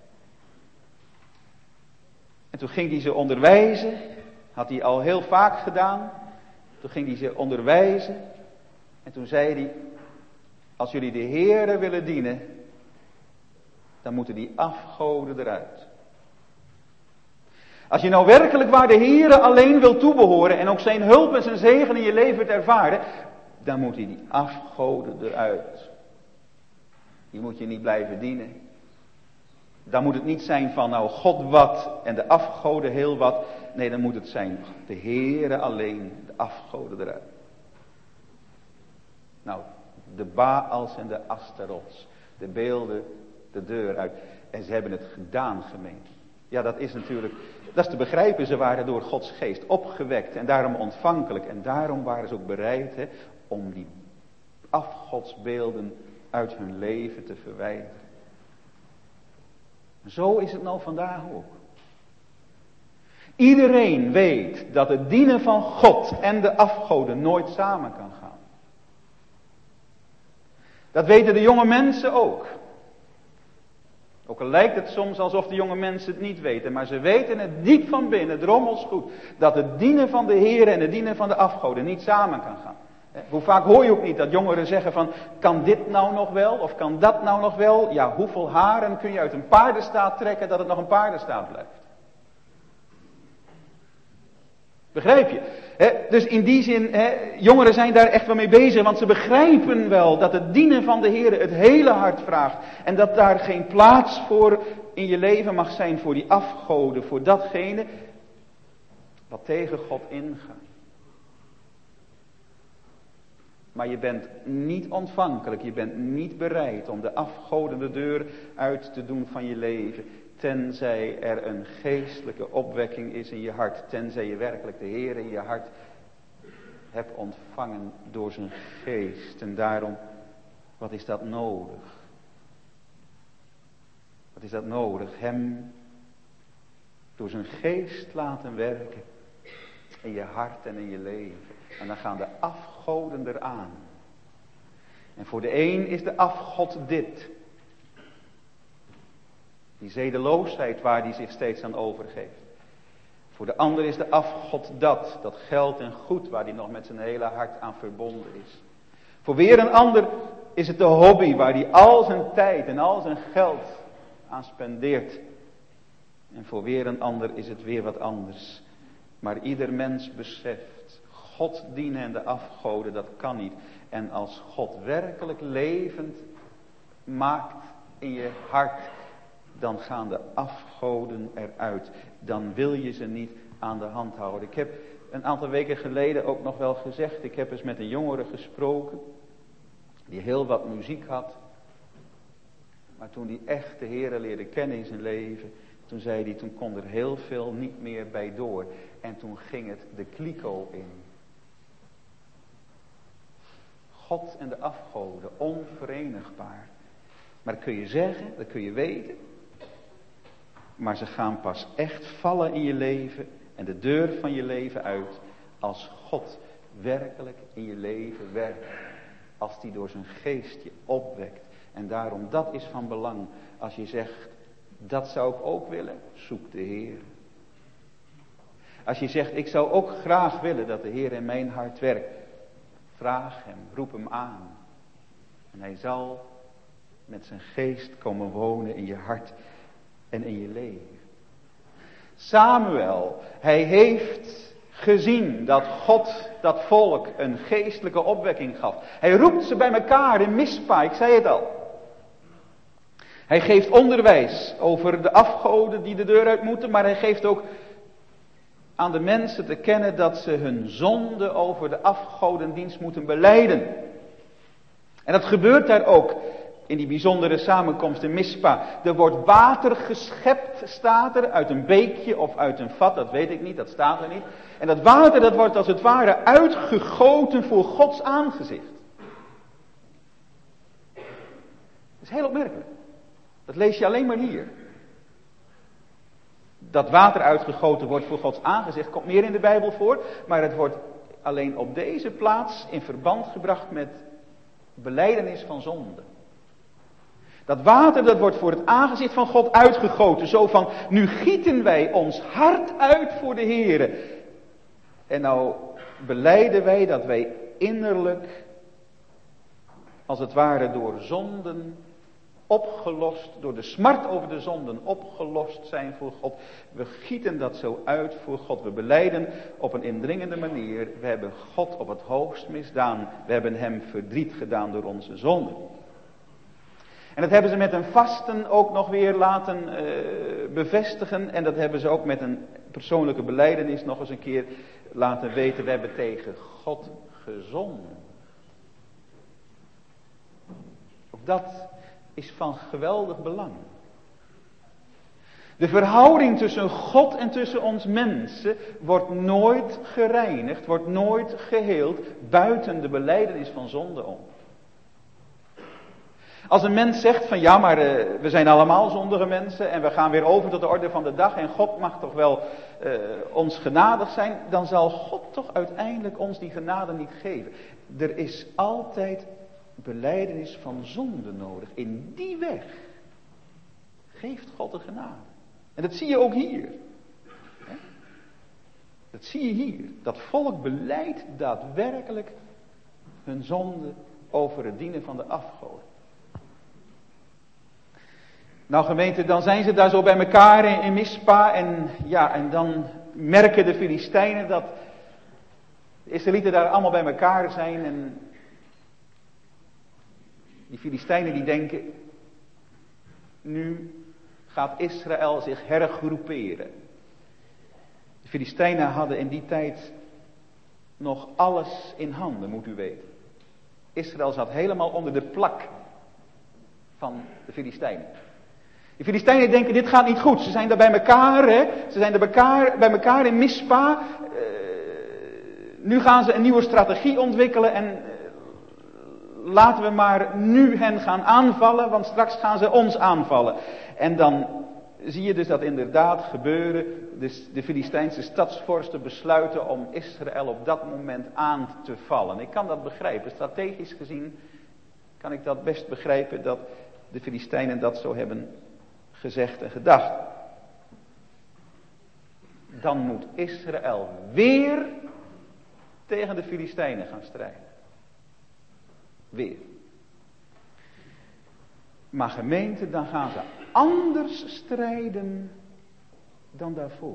En toen ging hij ze onderwijzen, had hij al heel vaak gedaan. Toen ging hij ze onderwijzen. En toen zei hij, als jullie de Heere willen dienen, dan moeten die afgoden eruit. Als je nou werkelijk waar de Heere alleen wil toebehoren en ook zijn hulp en zijn zegen in je leven wilt ervaren, dan moet hij die afgoden eruit. Die moet je niet blijven dienen. Dan moet het niet zijn van nou God wat en de afgoden heel wat. Nee, dan moet het zijn de Heere alleen, de afgoden eruit. Nou, de Baals en de Astarots, de beelden de deur uit. En ze hebben het gedaan, gemeente. Ja, dat is natuurlijk, dat is te begrijpen. Ze waren door Gods geest opgewekt en daarom ontvankelijk. En daarom waren ze ook bereid hè, om die afgodsbeelden uit hun leven te verwijderen. Zo is het nou vandaag ook. Iedereen weet dat het dienen van God en de afgoden nooit samen kan gaan. Dat weten de jonge mensen ook. Ook al lijkt het soms alsof de jonge mensen het niet weten, maar ze weten het diep van binnen, drommels goed, dat het dienen van de Heer en het dienen van de afgoden niet samen kan gaan. Hoe vaak hoor je ook niet dat jongeren zeggen van, kan dit nou nog wel of kan dat nou nog wel? Ja, hoeveel haren kun je uit een paardenstaart trekken dat het nog een paardenstaart blijft? Begrijp je? He, dus in die zin, he, jongeren zijn daar echt wel mee bezig, want ze begrijpen wel dat het dienen van de Heer het hele hart vraagt. En dat daar geen plaats voor in je leven mag zijn voor die afgoden, voor datgene wat tegen God ingaat. Maar je bent niet ontvankelijk, je bent niet bereid om de afgoden de deur uit te doen van je leven. Tenzij er een geestelijke opwekking is in je hart. Tenzij je werkelijk de Heer in je hart hebt ontvangen door zijn geest. En daarom, wat is dat nodig? Wat is dat nodig? Hem door zijn geest laten werken in je hart en in je leven. En dan gaan de afgoden eraan. En voor de een is de afgod dit. Die zedeloosheid waar die zich steeds aan overgeeft. Voor de ander is de afgod dat. Dat geld en goed waar die nog met zijn hele hart aan verbonden is. Voor weer een ander is het de hobby waar die al zijn tijd en al zijn geld aan spendeert. En voor weer een ander is het weer wat anders. Maar ieder mens beseft, God dienen en de afgoden, dat kan niet. En als God werkelijk levend maakt in je hart, dan gaan de afgoden eruit. Dan wil je ze niet aan de hand houden. Ik heb een aantal weken geleden ook nog wel gezegd, ik heb eens met een jongere gesproken, die heel wat muziek had. Maar toen hij echt de Heere leerde kennen in zijn leven, toen zei hij, toen kon er heel veel niet meer bij door. En toen ging het de kliko in. God en de afgoden, onverenigbaar. Maar dat kun je zeggen, dat kun je weten. Maar ze gaan pas echt vallen in je leven en de deur van je leven uit als God werkelijk in je leven werkt. Als die door zijn geest je opwekt. En daarom, dat is van belang. Als je zegt, dat zou ik ook willen, zoek de Heer. Als je zegt, ik zou ook graag willen dat de Heer in mijn hart werkt. Vraag hem, roep hem aan. En hij zal met zijn geest komen wonen in je hart en in je leven. Samuel, hij heeft gezien dat God dat volk een geestelijke opwekking gaf. Hij roept ze bij elkaar in Mispa, ik zei het al. Hij geeft onderwijs over de afgoden die de deur uit moeten, maar hij geeft ook aan de mensen te kennen dat ze hun zonde over de afgodendienst moeten belijden. En dat gebeurt daar ook in die bijzondere samenkomst in Mispa. Er wordt water geschept, staat er, uit een beekje of uit een vat, dat weet ik niet, dat staat er niet. En dat water, dat wordt als het ware uitgegoten voor Gods aangezicht. Dat is heel opmerkelijk. Dat lees je alleen maar hier. Dat water uitgegoten wordt voor Gods aangezicht komt meer in de Bijbel voor. Maar het wordt alleen op deze plaats in verband gebracht met belijdenis van zonde. Dat water dat wordt voor het aangezicht van God uitgegoten. Zo van, nu gieten wij ons hart uit voor de Heere. En nou belijden wij dat wij innerlijk, als het ware door zonden opgelost, door de smart over de zonden opgelost zijn voor God. We gieten dat zo uit voor God. We belijden op een indringende manier. We hebben God op het hoogst misdaan. We hebben hem verdriet gedaan door onze zonden. En dat hebben ze met een vasten ook nog weer laten uh, bevestigen. En dat hebben ze ook met een persoonlijke belijdenis nog eens een keer laten weten. We hebben tegen God gezonden. Ook dat is van geweldig belang. De verhouding tussen God en tussen ons mensen wordt nooit gereinigd, wordt nooit geheeld buiten de belijdenis van zonde om. Als een mens zegt van ja, maar uh, we zijn allemaal zondige mensen en we gaan weer over tot de orde van de dag en God mag toch wel uh, ons genadig zijn, dan zal God toch uiteindelijk ons die genade niet geven. Er is altijd belijdenis van zonde nodig. In die weg geeft God de genade. En dat zie je ook hier. Dat zie je hier. Dat volk belijdt daadwerkelijk hun zonde over het dienen van de afgoden. Nou gemeente, dan zijn ze daar zo bij elkaar in, in Mispa. En ja, en dan merken de Filistijnen dat de Israëlieten daar allemaal bij elkaar zijn. En die Filistijnen die denken, nu gaat Israël zich hergroeperen. De Filistijnen hadden in die tijd nog alles in handen, moet u weten. Israël zat helemaal onder de plak van de Filistijnen. De Filistijnen denken, dit gaat niet goed. Ze zijn daar bij elkaar, hè. Ze zijn er bij elkaar, bij elkaar in Mispa. Uh, nu gaan ze een nieuwe strategie ontwikkelen en uh, laten we maar nu hen gaan aanvallen, want straks gaan ze ons aanvallen. En dan zie je dus dat inderdaad gebeuren. Dus de Filistijnse stadsvorsten besluiten om Israël op dat moment aan te vallen. Ik kan dat begrijpen. Strategisch gezien kan ik dat best begrijpen dat de Filistijnen dat zo hebben gezegd en gedacht. Dan moet Israël weer tegen de Filistijnen gaan strijden. Weer. Maar gemeente, dan gaan ze anders strijden dan daarvoor.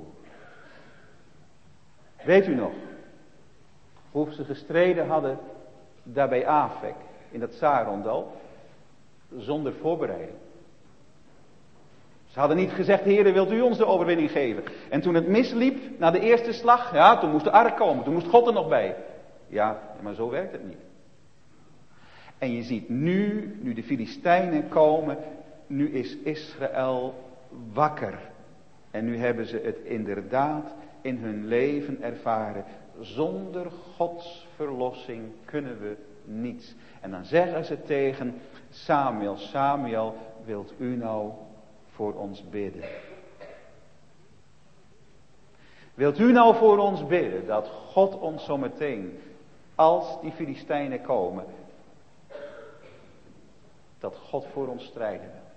Weet u nog hoe ze gestreden hadden daar bij Afek in dat Sarondal zonder voorbereiding. Ze hadden niet gezegd, Heere, wilt u ons de overwinning geven? En toen het misliep, na de eerste slag, ja, toen moest de ark komen, toen moest God er nog bij. Ja, maar zo werkt het niet. En je ziet nu, nu de Filistijnen komen, nu is Israël wakker. En nu hebben ze het inderdaad in hun leven ervaren. Zonder Gods verlossing kunnen we niets. En dan zeggen ze tegen Samuel, Samuel, wilt u nou voor ons bidden? Wilt u nou voor ons bidden dat God ons zo meteen, als die Filistijnen komen, dat God voor ons strijden wil?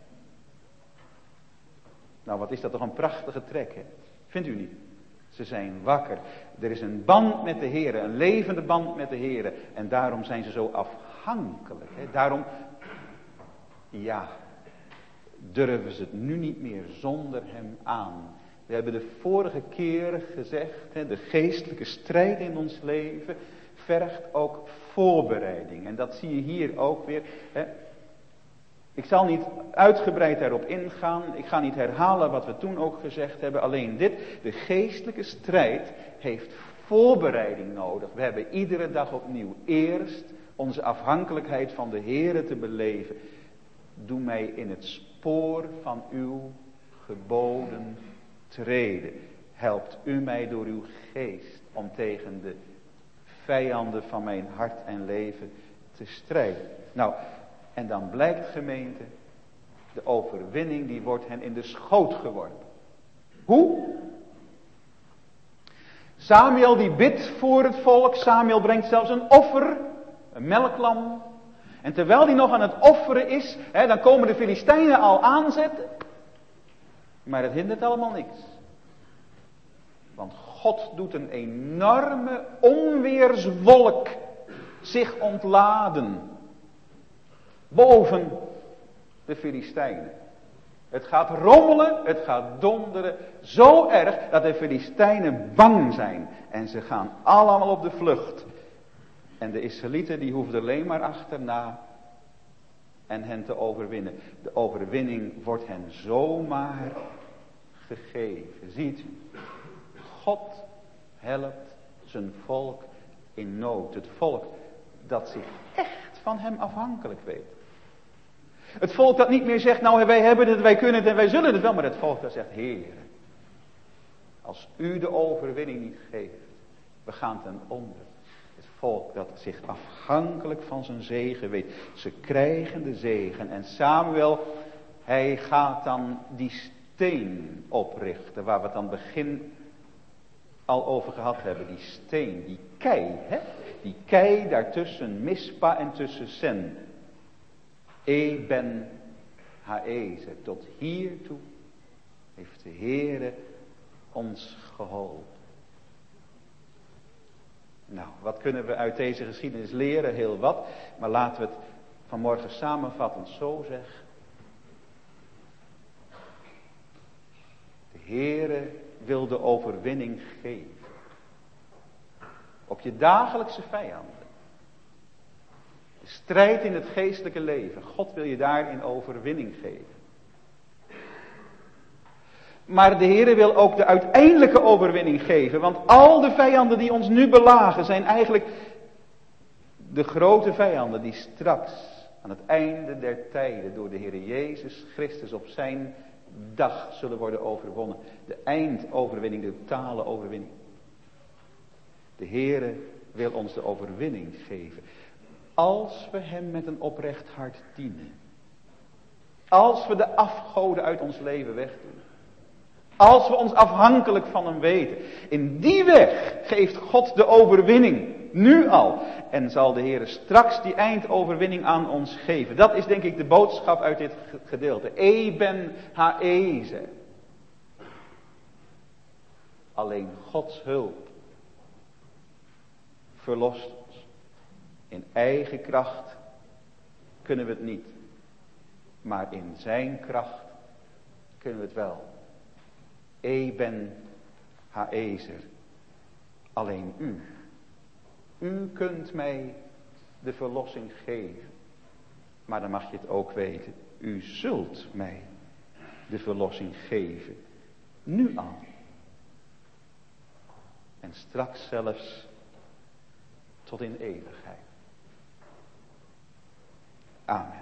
Nou, wat is dat toch een prachtige trek, hè? Vindt u niet? Ze zijn wakker. Er is een band met de Heere, een levende band met de Heere. En daarom zijn ze zo afhankelijk. Hè? Daarom, ja, durven ze het nu niet meer zonder hem aan. We hebben de vorige keer gezegd, hè, de geestelijke strijd in ons leven vergt ook voorbereiding. En dat zie je hier ook weer. Hè. Ik zal niet uitgebreid daarop ingaan. Ik ga niet herhalen wat we toen ook gezegd hebben. Alleen dit, de geestelijke strijd heeft voorbereiding nodig. We hebben iedere dag opnieuw eerst onze afhankelijkheid van de Heere te beleven. Doe mij in het spoor van uw geboden treden. Helpt u mij door uw geest om tegen de vijanden van mijn hart en leven te strijden. Nou, en dan blijkt, gemeente, de overwinning die wordt hen in de schoot geworpen. Hoe? Samuel die bidt voor het volk. Samuel brengt zelfs een offer, een melklam. En terwijl hij nog aan het offeren is, hè, dan komen de Filistijnen al aanzetten. Maar het hindert allemaal niks. Want God doet een enorme onweerswolk zich ontladen boven de Filistijnen. Het gaat rommelen, het gaat donderen, zo erg dat de Filistijnen bang zijn. En ze gaan allemaal op de vlucht. En de Israëlieten die hoefden alleen maar achterna en hen te overwinnen. De overwinning wordt hen zomaar gegeven. Ziet u, God helpt zijn volk in nood. Het volk dat zich echt van hem afhankelijk weet. Het volk dat niet meer zegt, nou wij hebben het, wij kunnen het en wij zullen het wel. Maar het volk dat zegt, Heer, als u de overwinning niet geeft, we gaan ten onder. Het volk dat zich afhankelijk van zijn zegen weet. Ze krijgen de zegen. En Samuel, hij gaat dan die steen oprichten, waar we het aan het begin al over gehad hebben. Die steen, die kei, hè? Die kei daar tussen Mispa en tussen Sen. Eben Haezer. Tot hiertoe heeft de Heere ons geholpen. Nou, wat kunnen we uit deze geschiedenis leren? Heel wat. Maar laten we het vanmorgen samenvattend zo zeggen. De Heere wil de overwinning geven. Op je dagelijkse vijanden. De strijd in het geestelijke leven. God wil je daarin overwinning geven. Maar de Heere wil ook de uiteindelijke overwinning geven. Want al de vijanden die ons nu belagen zijn eigenlijk de grote vijanden die straks aan het einde der tijden door de Heere Jezus Christus op zijn dag zullen worden overwonnen. De eindoverwinning, de totale overwinning. De Heere wil ons de overwinning geven. Als we hem met een oprecht hart dienen. Als we de afgoden uit ons leven wegdoen. Als we ons afhankelijk van hem weten. In die weg geeft God de overwinning. Nu al. En zal de Heer straks die eindoverwinning aan ons geven. Dat is denk ik de boodschap uit dit gedeelte. Eben Haezer. Alleen Gods hulp verlost ons. In eigen kracht kunnen we het niet. Maar in zijn kracht kunnen we het wel. Eben Haezer. Alleen u. U kunt mij de verlossing geven. Maar dan mag je het ook weten. U zult mij de verlossing geven. Nu al. En straks zelfs tot in eeuwigheid. Amen.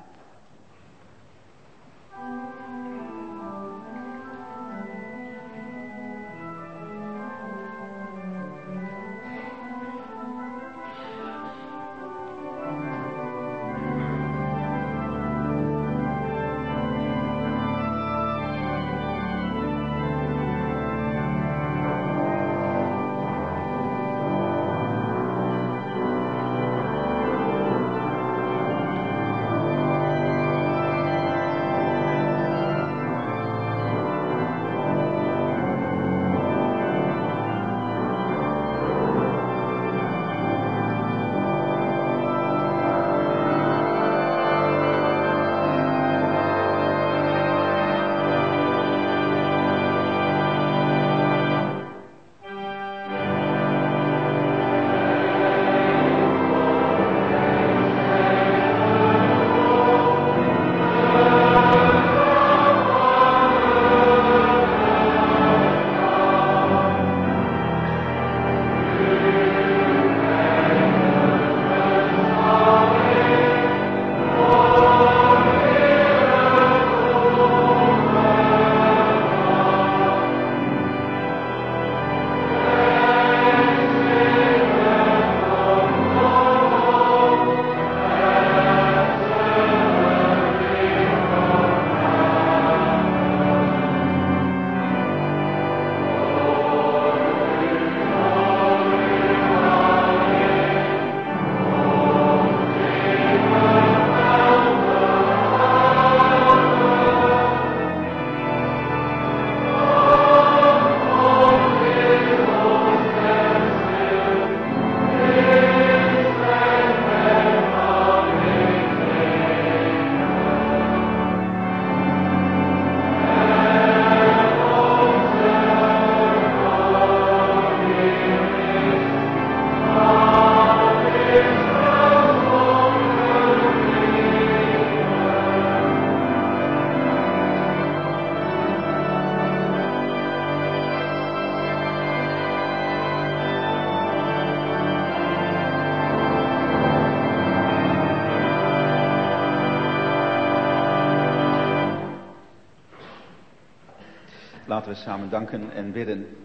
Laten we samen danken en bidden.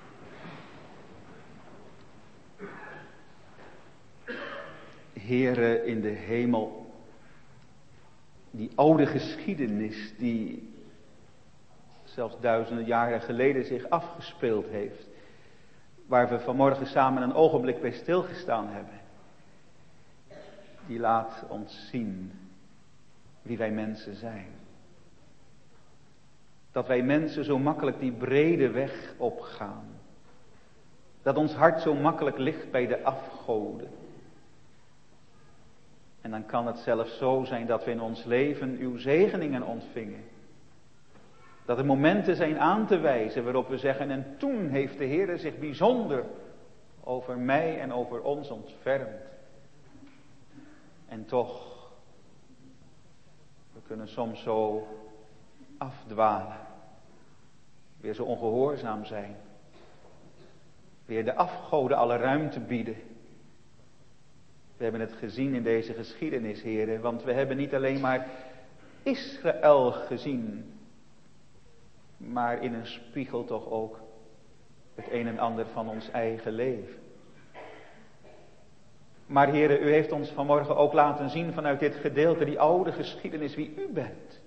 Heere in de hemel, die oude geschiedenis die zelfs duizenden jaren geleden zich afgespeeld heeft, waar we vanmorgen samen een ogenblik bij stilgestaan hebben, die laat ons zien wie wij mensen zijn. Dat wij mensen zo makkelijk die brede weg opgaan. Dat ons hart zo makkelijk ligt bij de afgoden. En dan kan het zelfs zo zijn dat we in ons leven uw zegeningen ontvingen. Dat er momenten zijn aan te wijzen waarop we zeggen, en toen heeft de Heer zich bijzonder over mij en over ons ontfermd. En toch, we kunnen soms zo afdwalen. Weer zo ongehoorzaam zijn. Weer de afgoden alle ruimte bieden. We hebben het gezien in deze geschiedenis, heren, want we hebben niet alleen maar Israël gezien, maar in een spiegel toch ook het een en ander van ons eigen leven. Maar heren, u heeft ons vanmorgen ook laten zien vanuit dit gedeelte, die oude geschiedenis, wie u bent.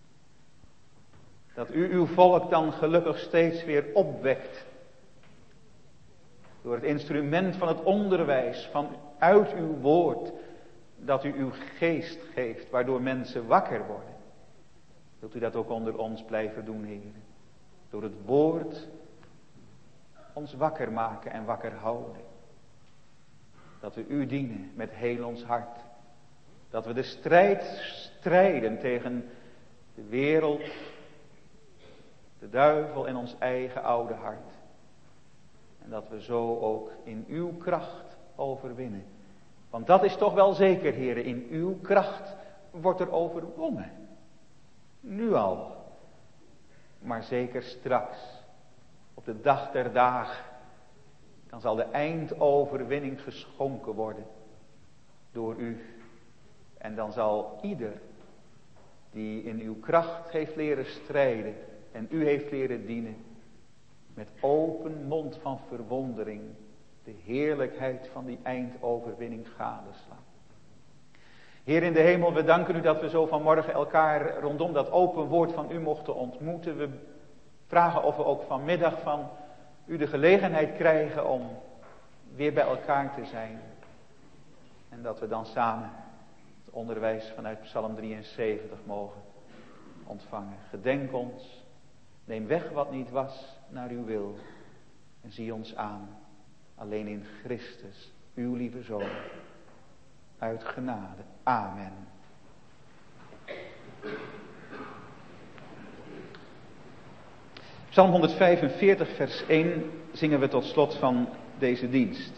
Dat u uw volk dan gelukkig steeds weer opwekt. Door het instrument van het onderwijs, vanuit uw woord, dat u uw geest geeft, waardoor mensen wakker worden. Wilt u dat ook onder ons blijven doen, heren? Door het woord ons wakker maken en wakker houden. Dat we u dienen met heel ons hart. Dat we de strijd strijden tegen de wereld, de duivel en ons eigen oude hart. En dat we zo ook in uw kracht overwinnen. Want dat is toch wel zeker, heren, in uw kracht wordt er overwonnen. Nu al. Maar zeker straks. Op de dag der dagen. Dan zal de eindoverwinning geschonken worden. Door u. En dan zal ieder die in uw kracht heeft leren strijden. En u heeft leren dienen. Met open mond van verwondering. De heerlijkheid van die eindoverwinning gadeslaan. Heer in de hemel, we danken u dat we zo vanmorgen elkaar rondom dat open woord van u mochten ontmoeten. We vragen of we ook vanmiddag van u de gelegenheid krijgen om weer bij elkaar te zijn. En dat we dan samen het onderwijs vanuit Psalm drieënzeventig mogen ontvangen. Gedenk ons, neem weg wat niet was naar uw wil. En zie ons aan, alleen in Christus, uw lieve Zoon. Uit genade. Amen. Psalm honderdvijfenveertig vers één zingen we tot slot van deze dienst.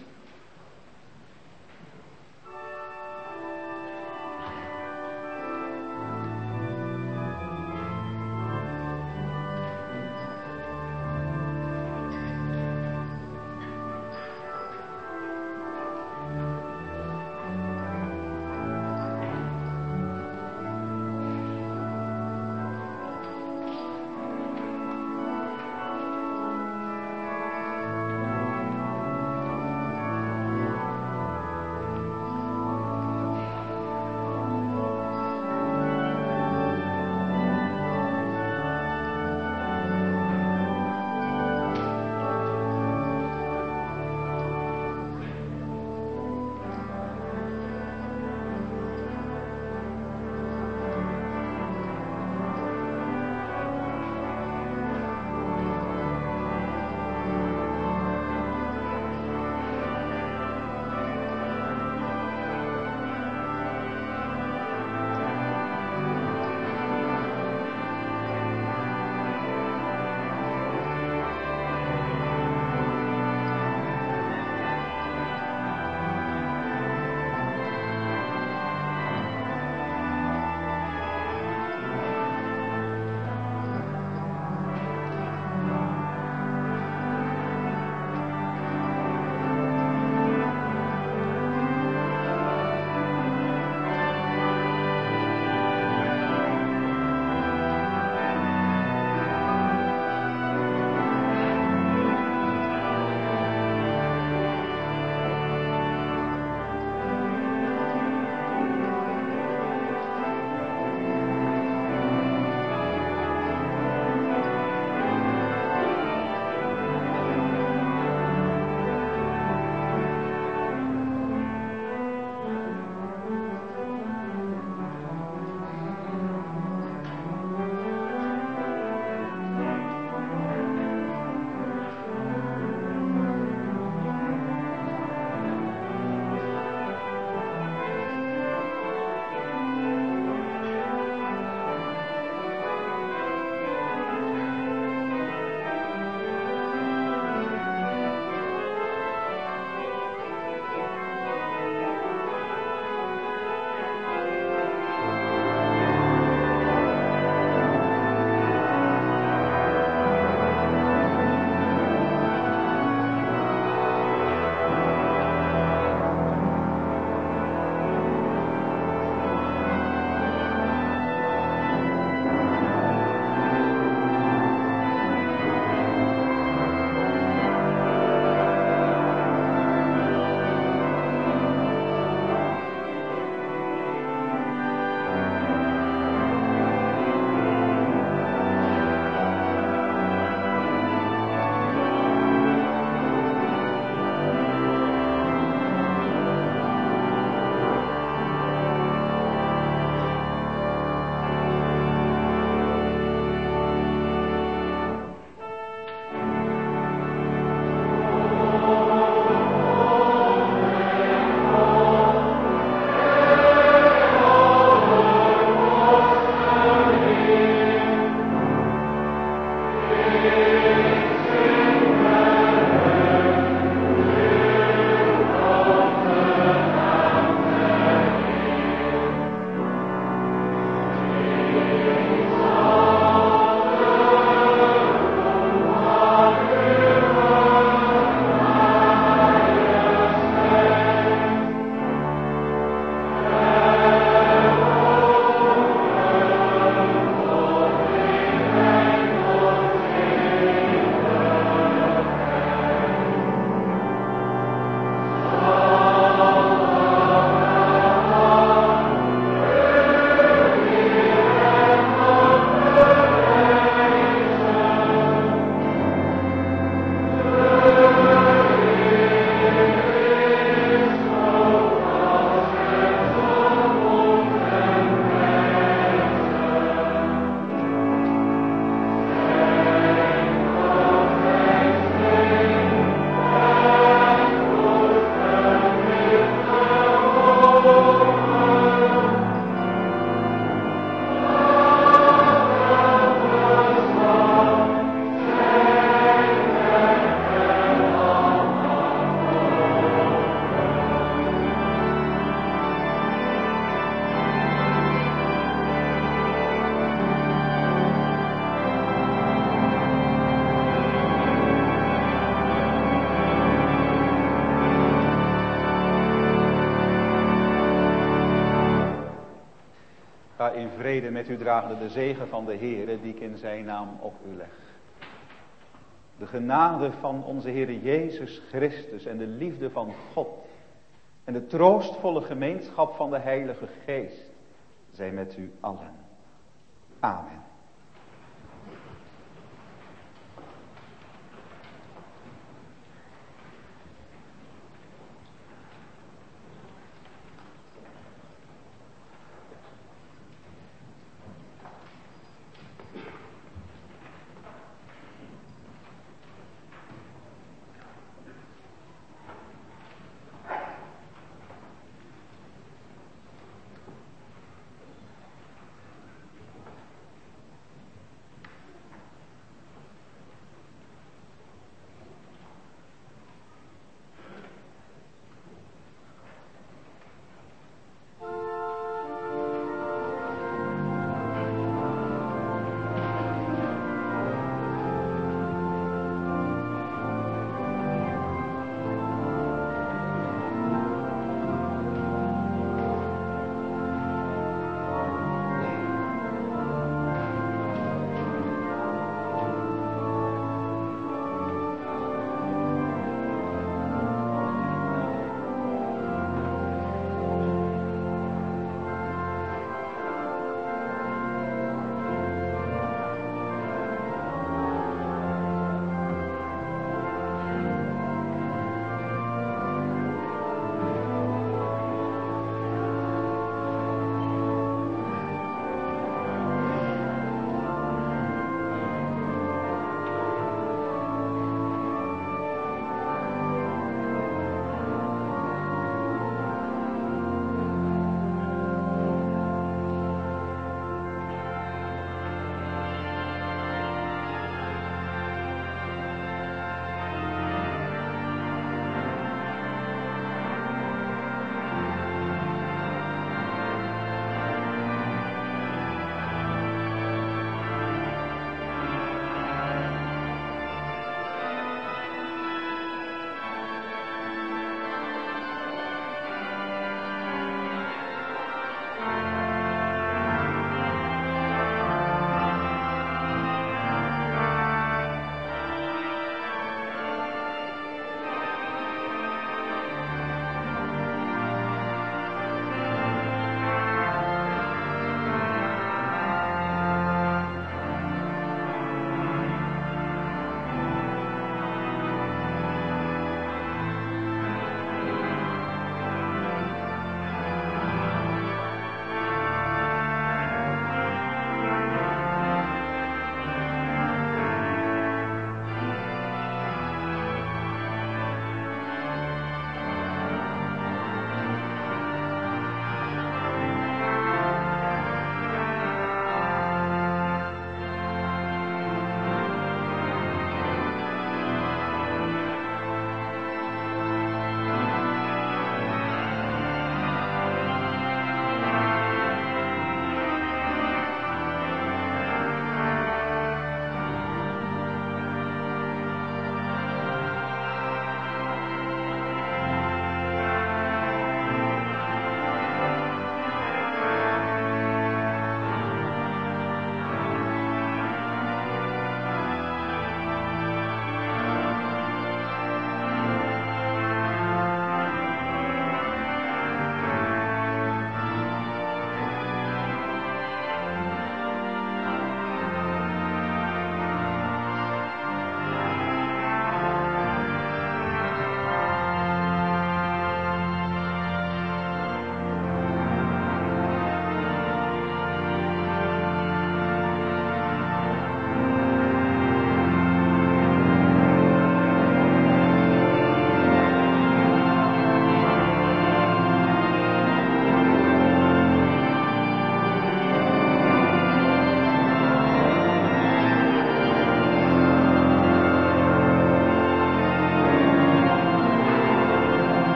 Ga in vrede met u, dragende de zegen van de Heere, die ik in zijn naam op u leg. De genade van onze Heere Jezus Christus en de liefde van God en de troostvolle gemeenschap van de Heilige Geest zijn met u allen. Amen.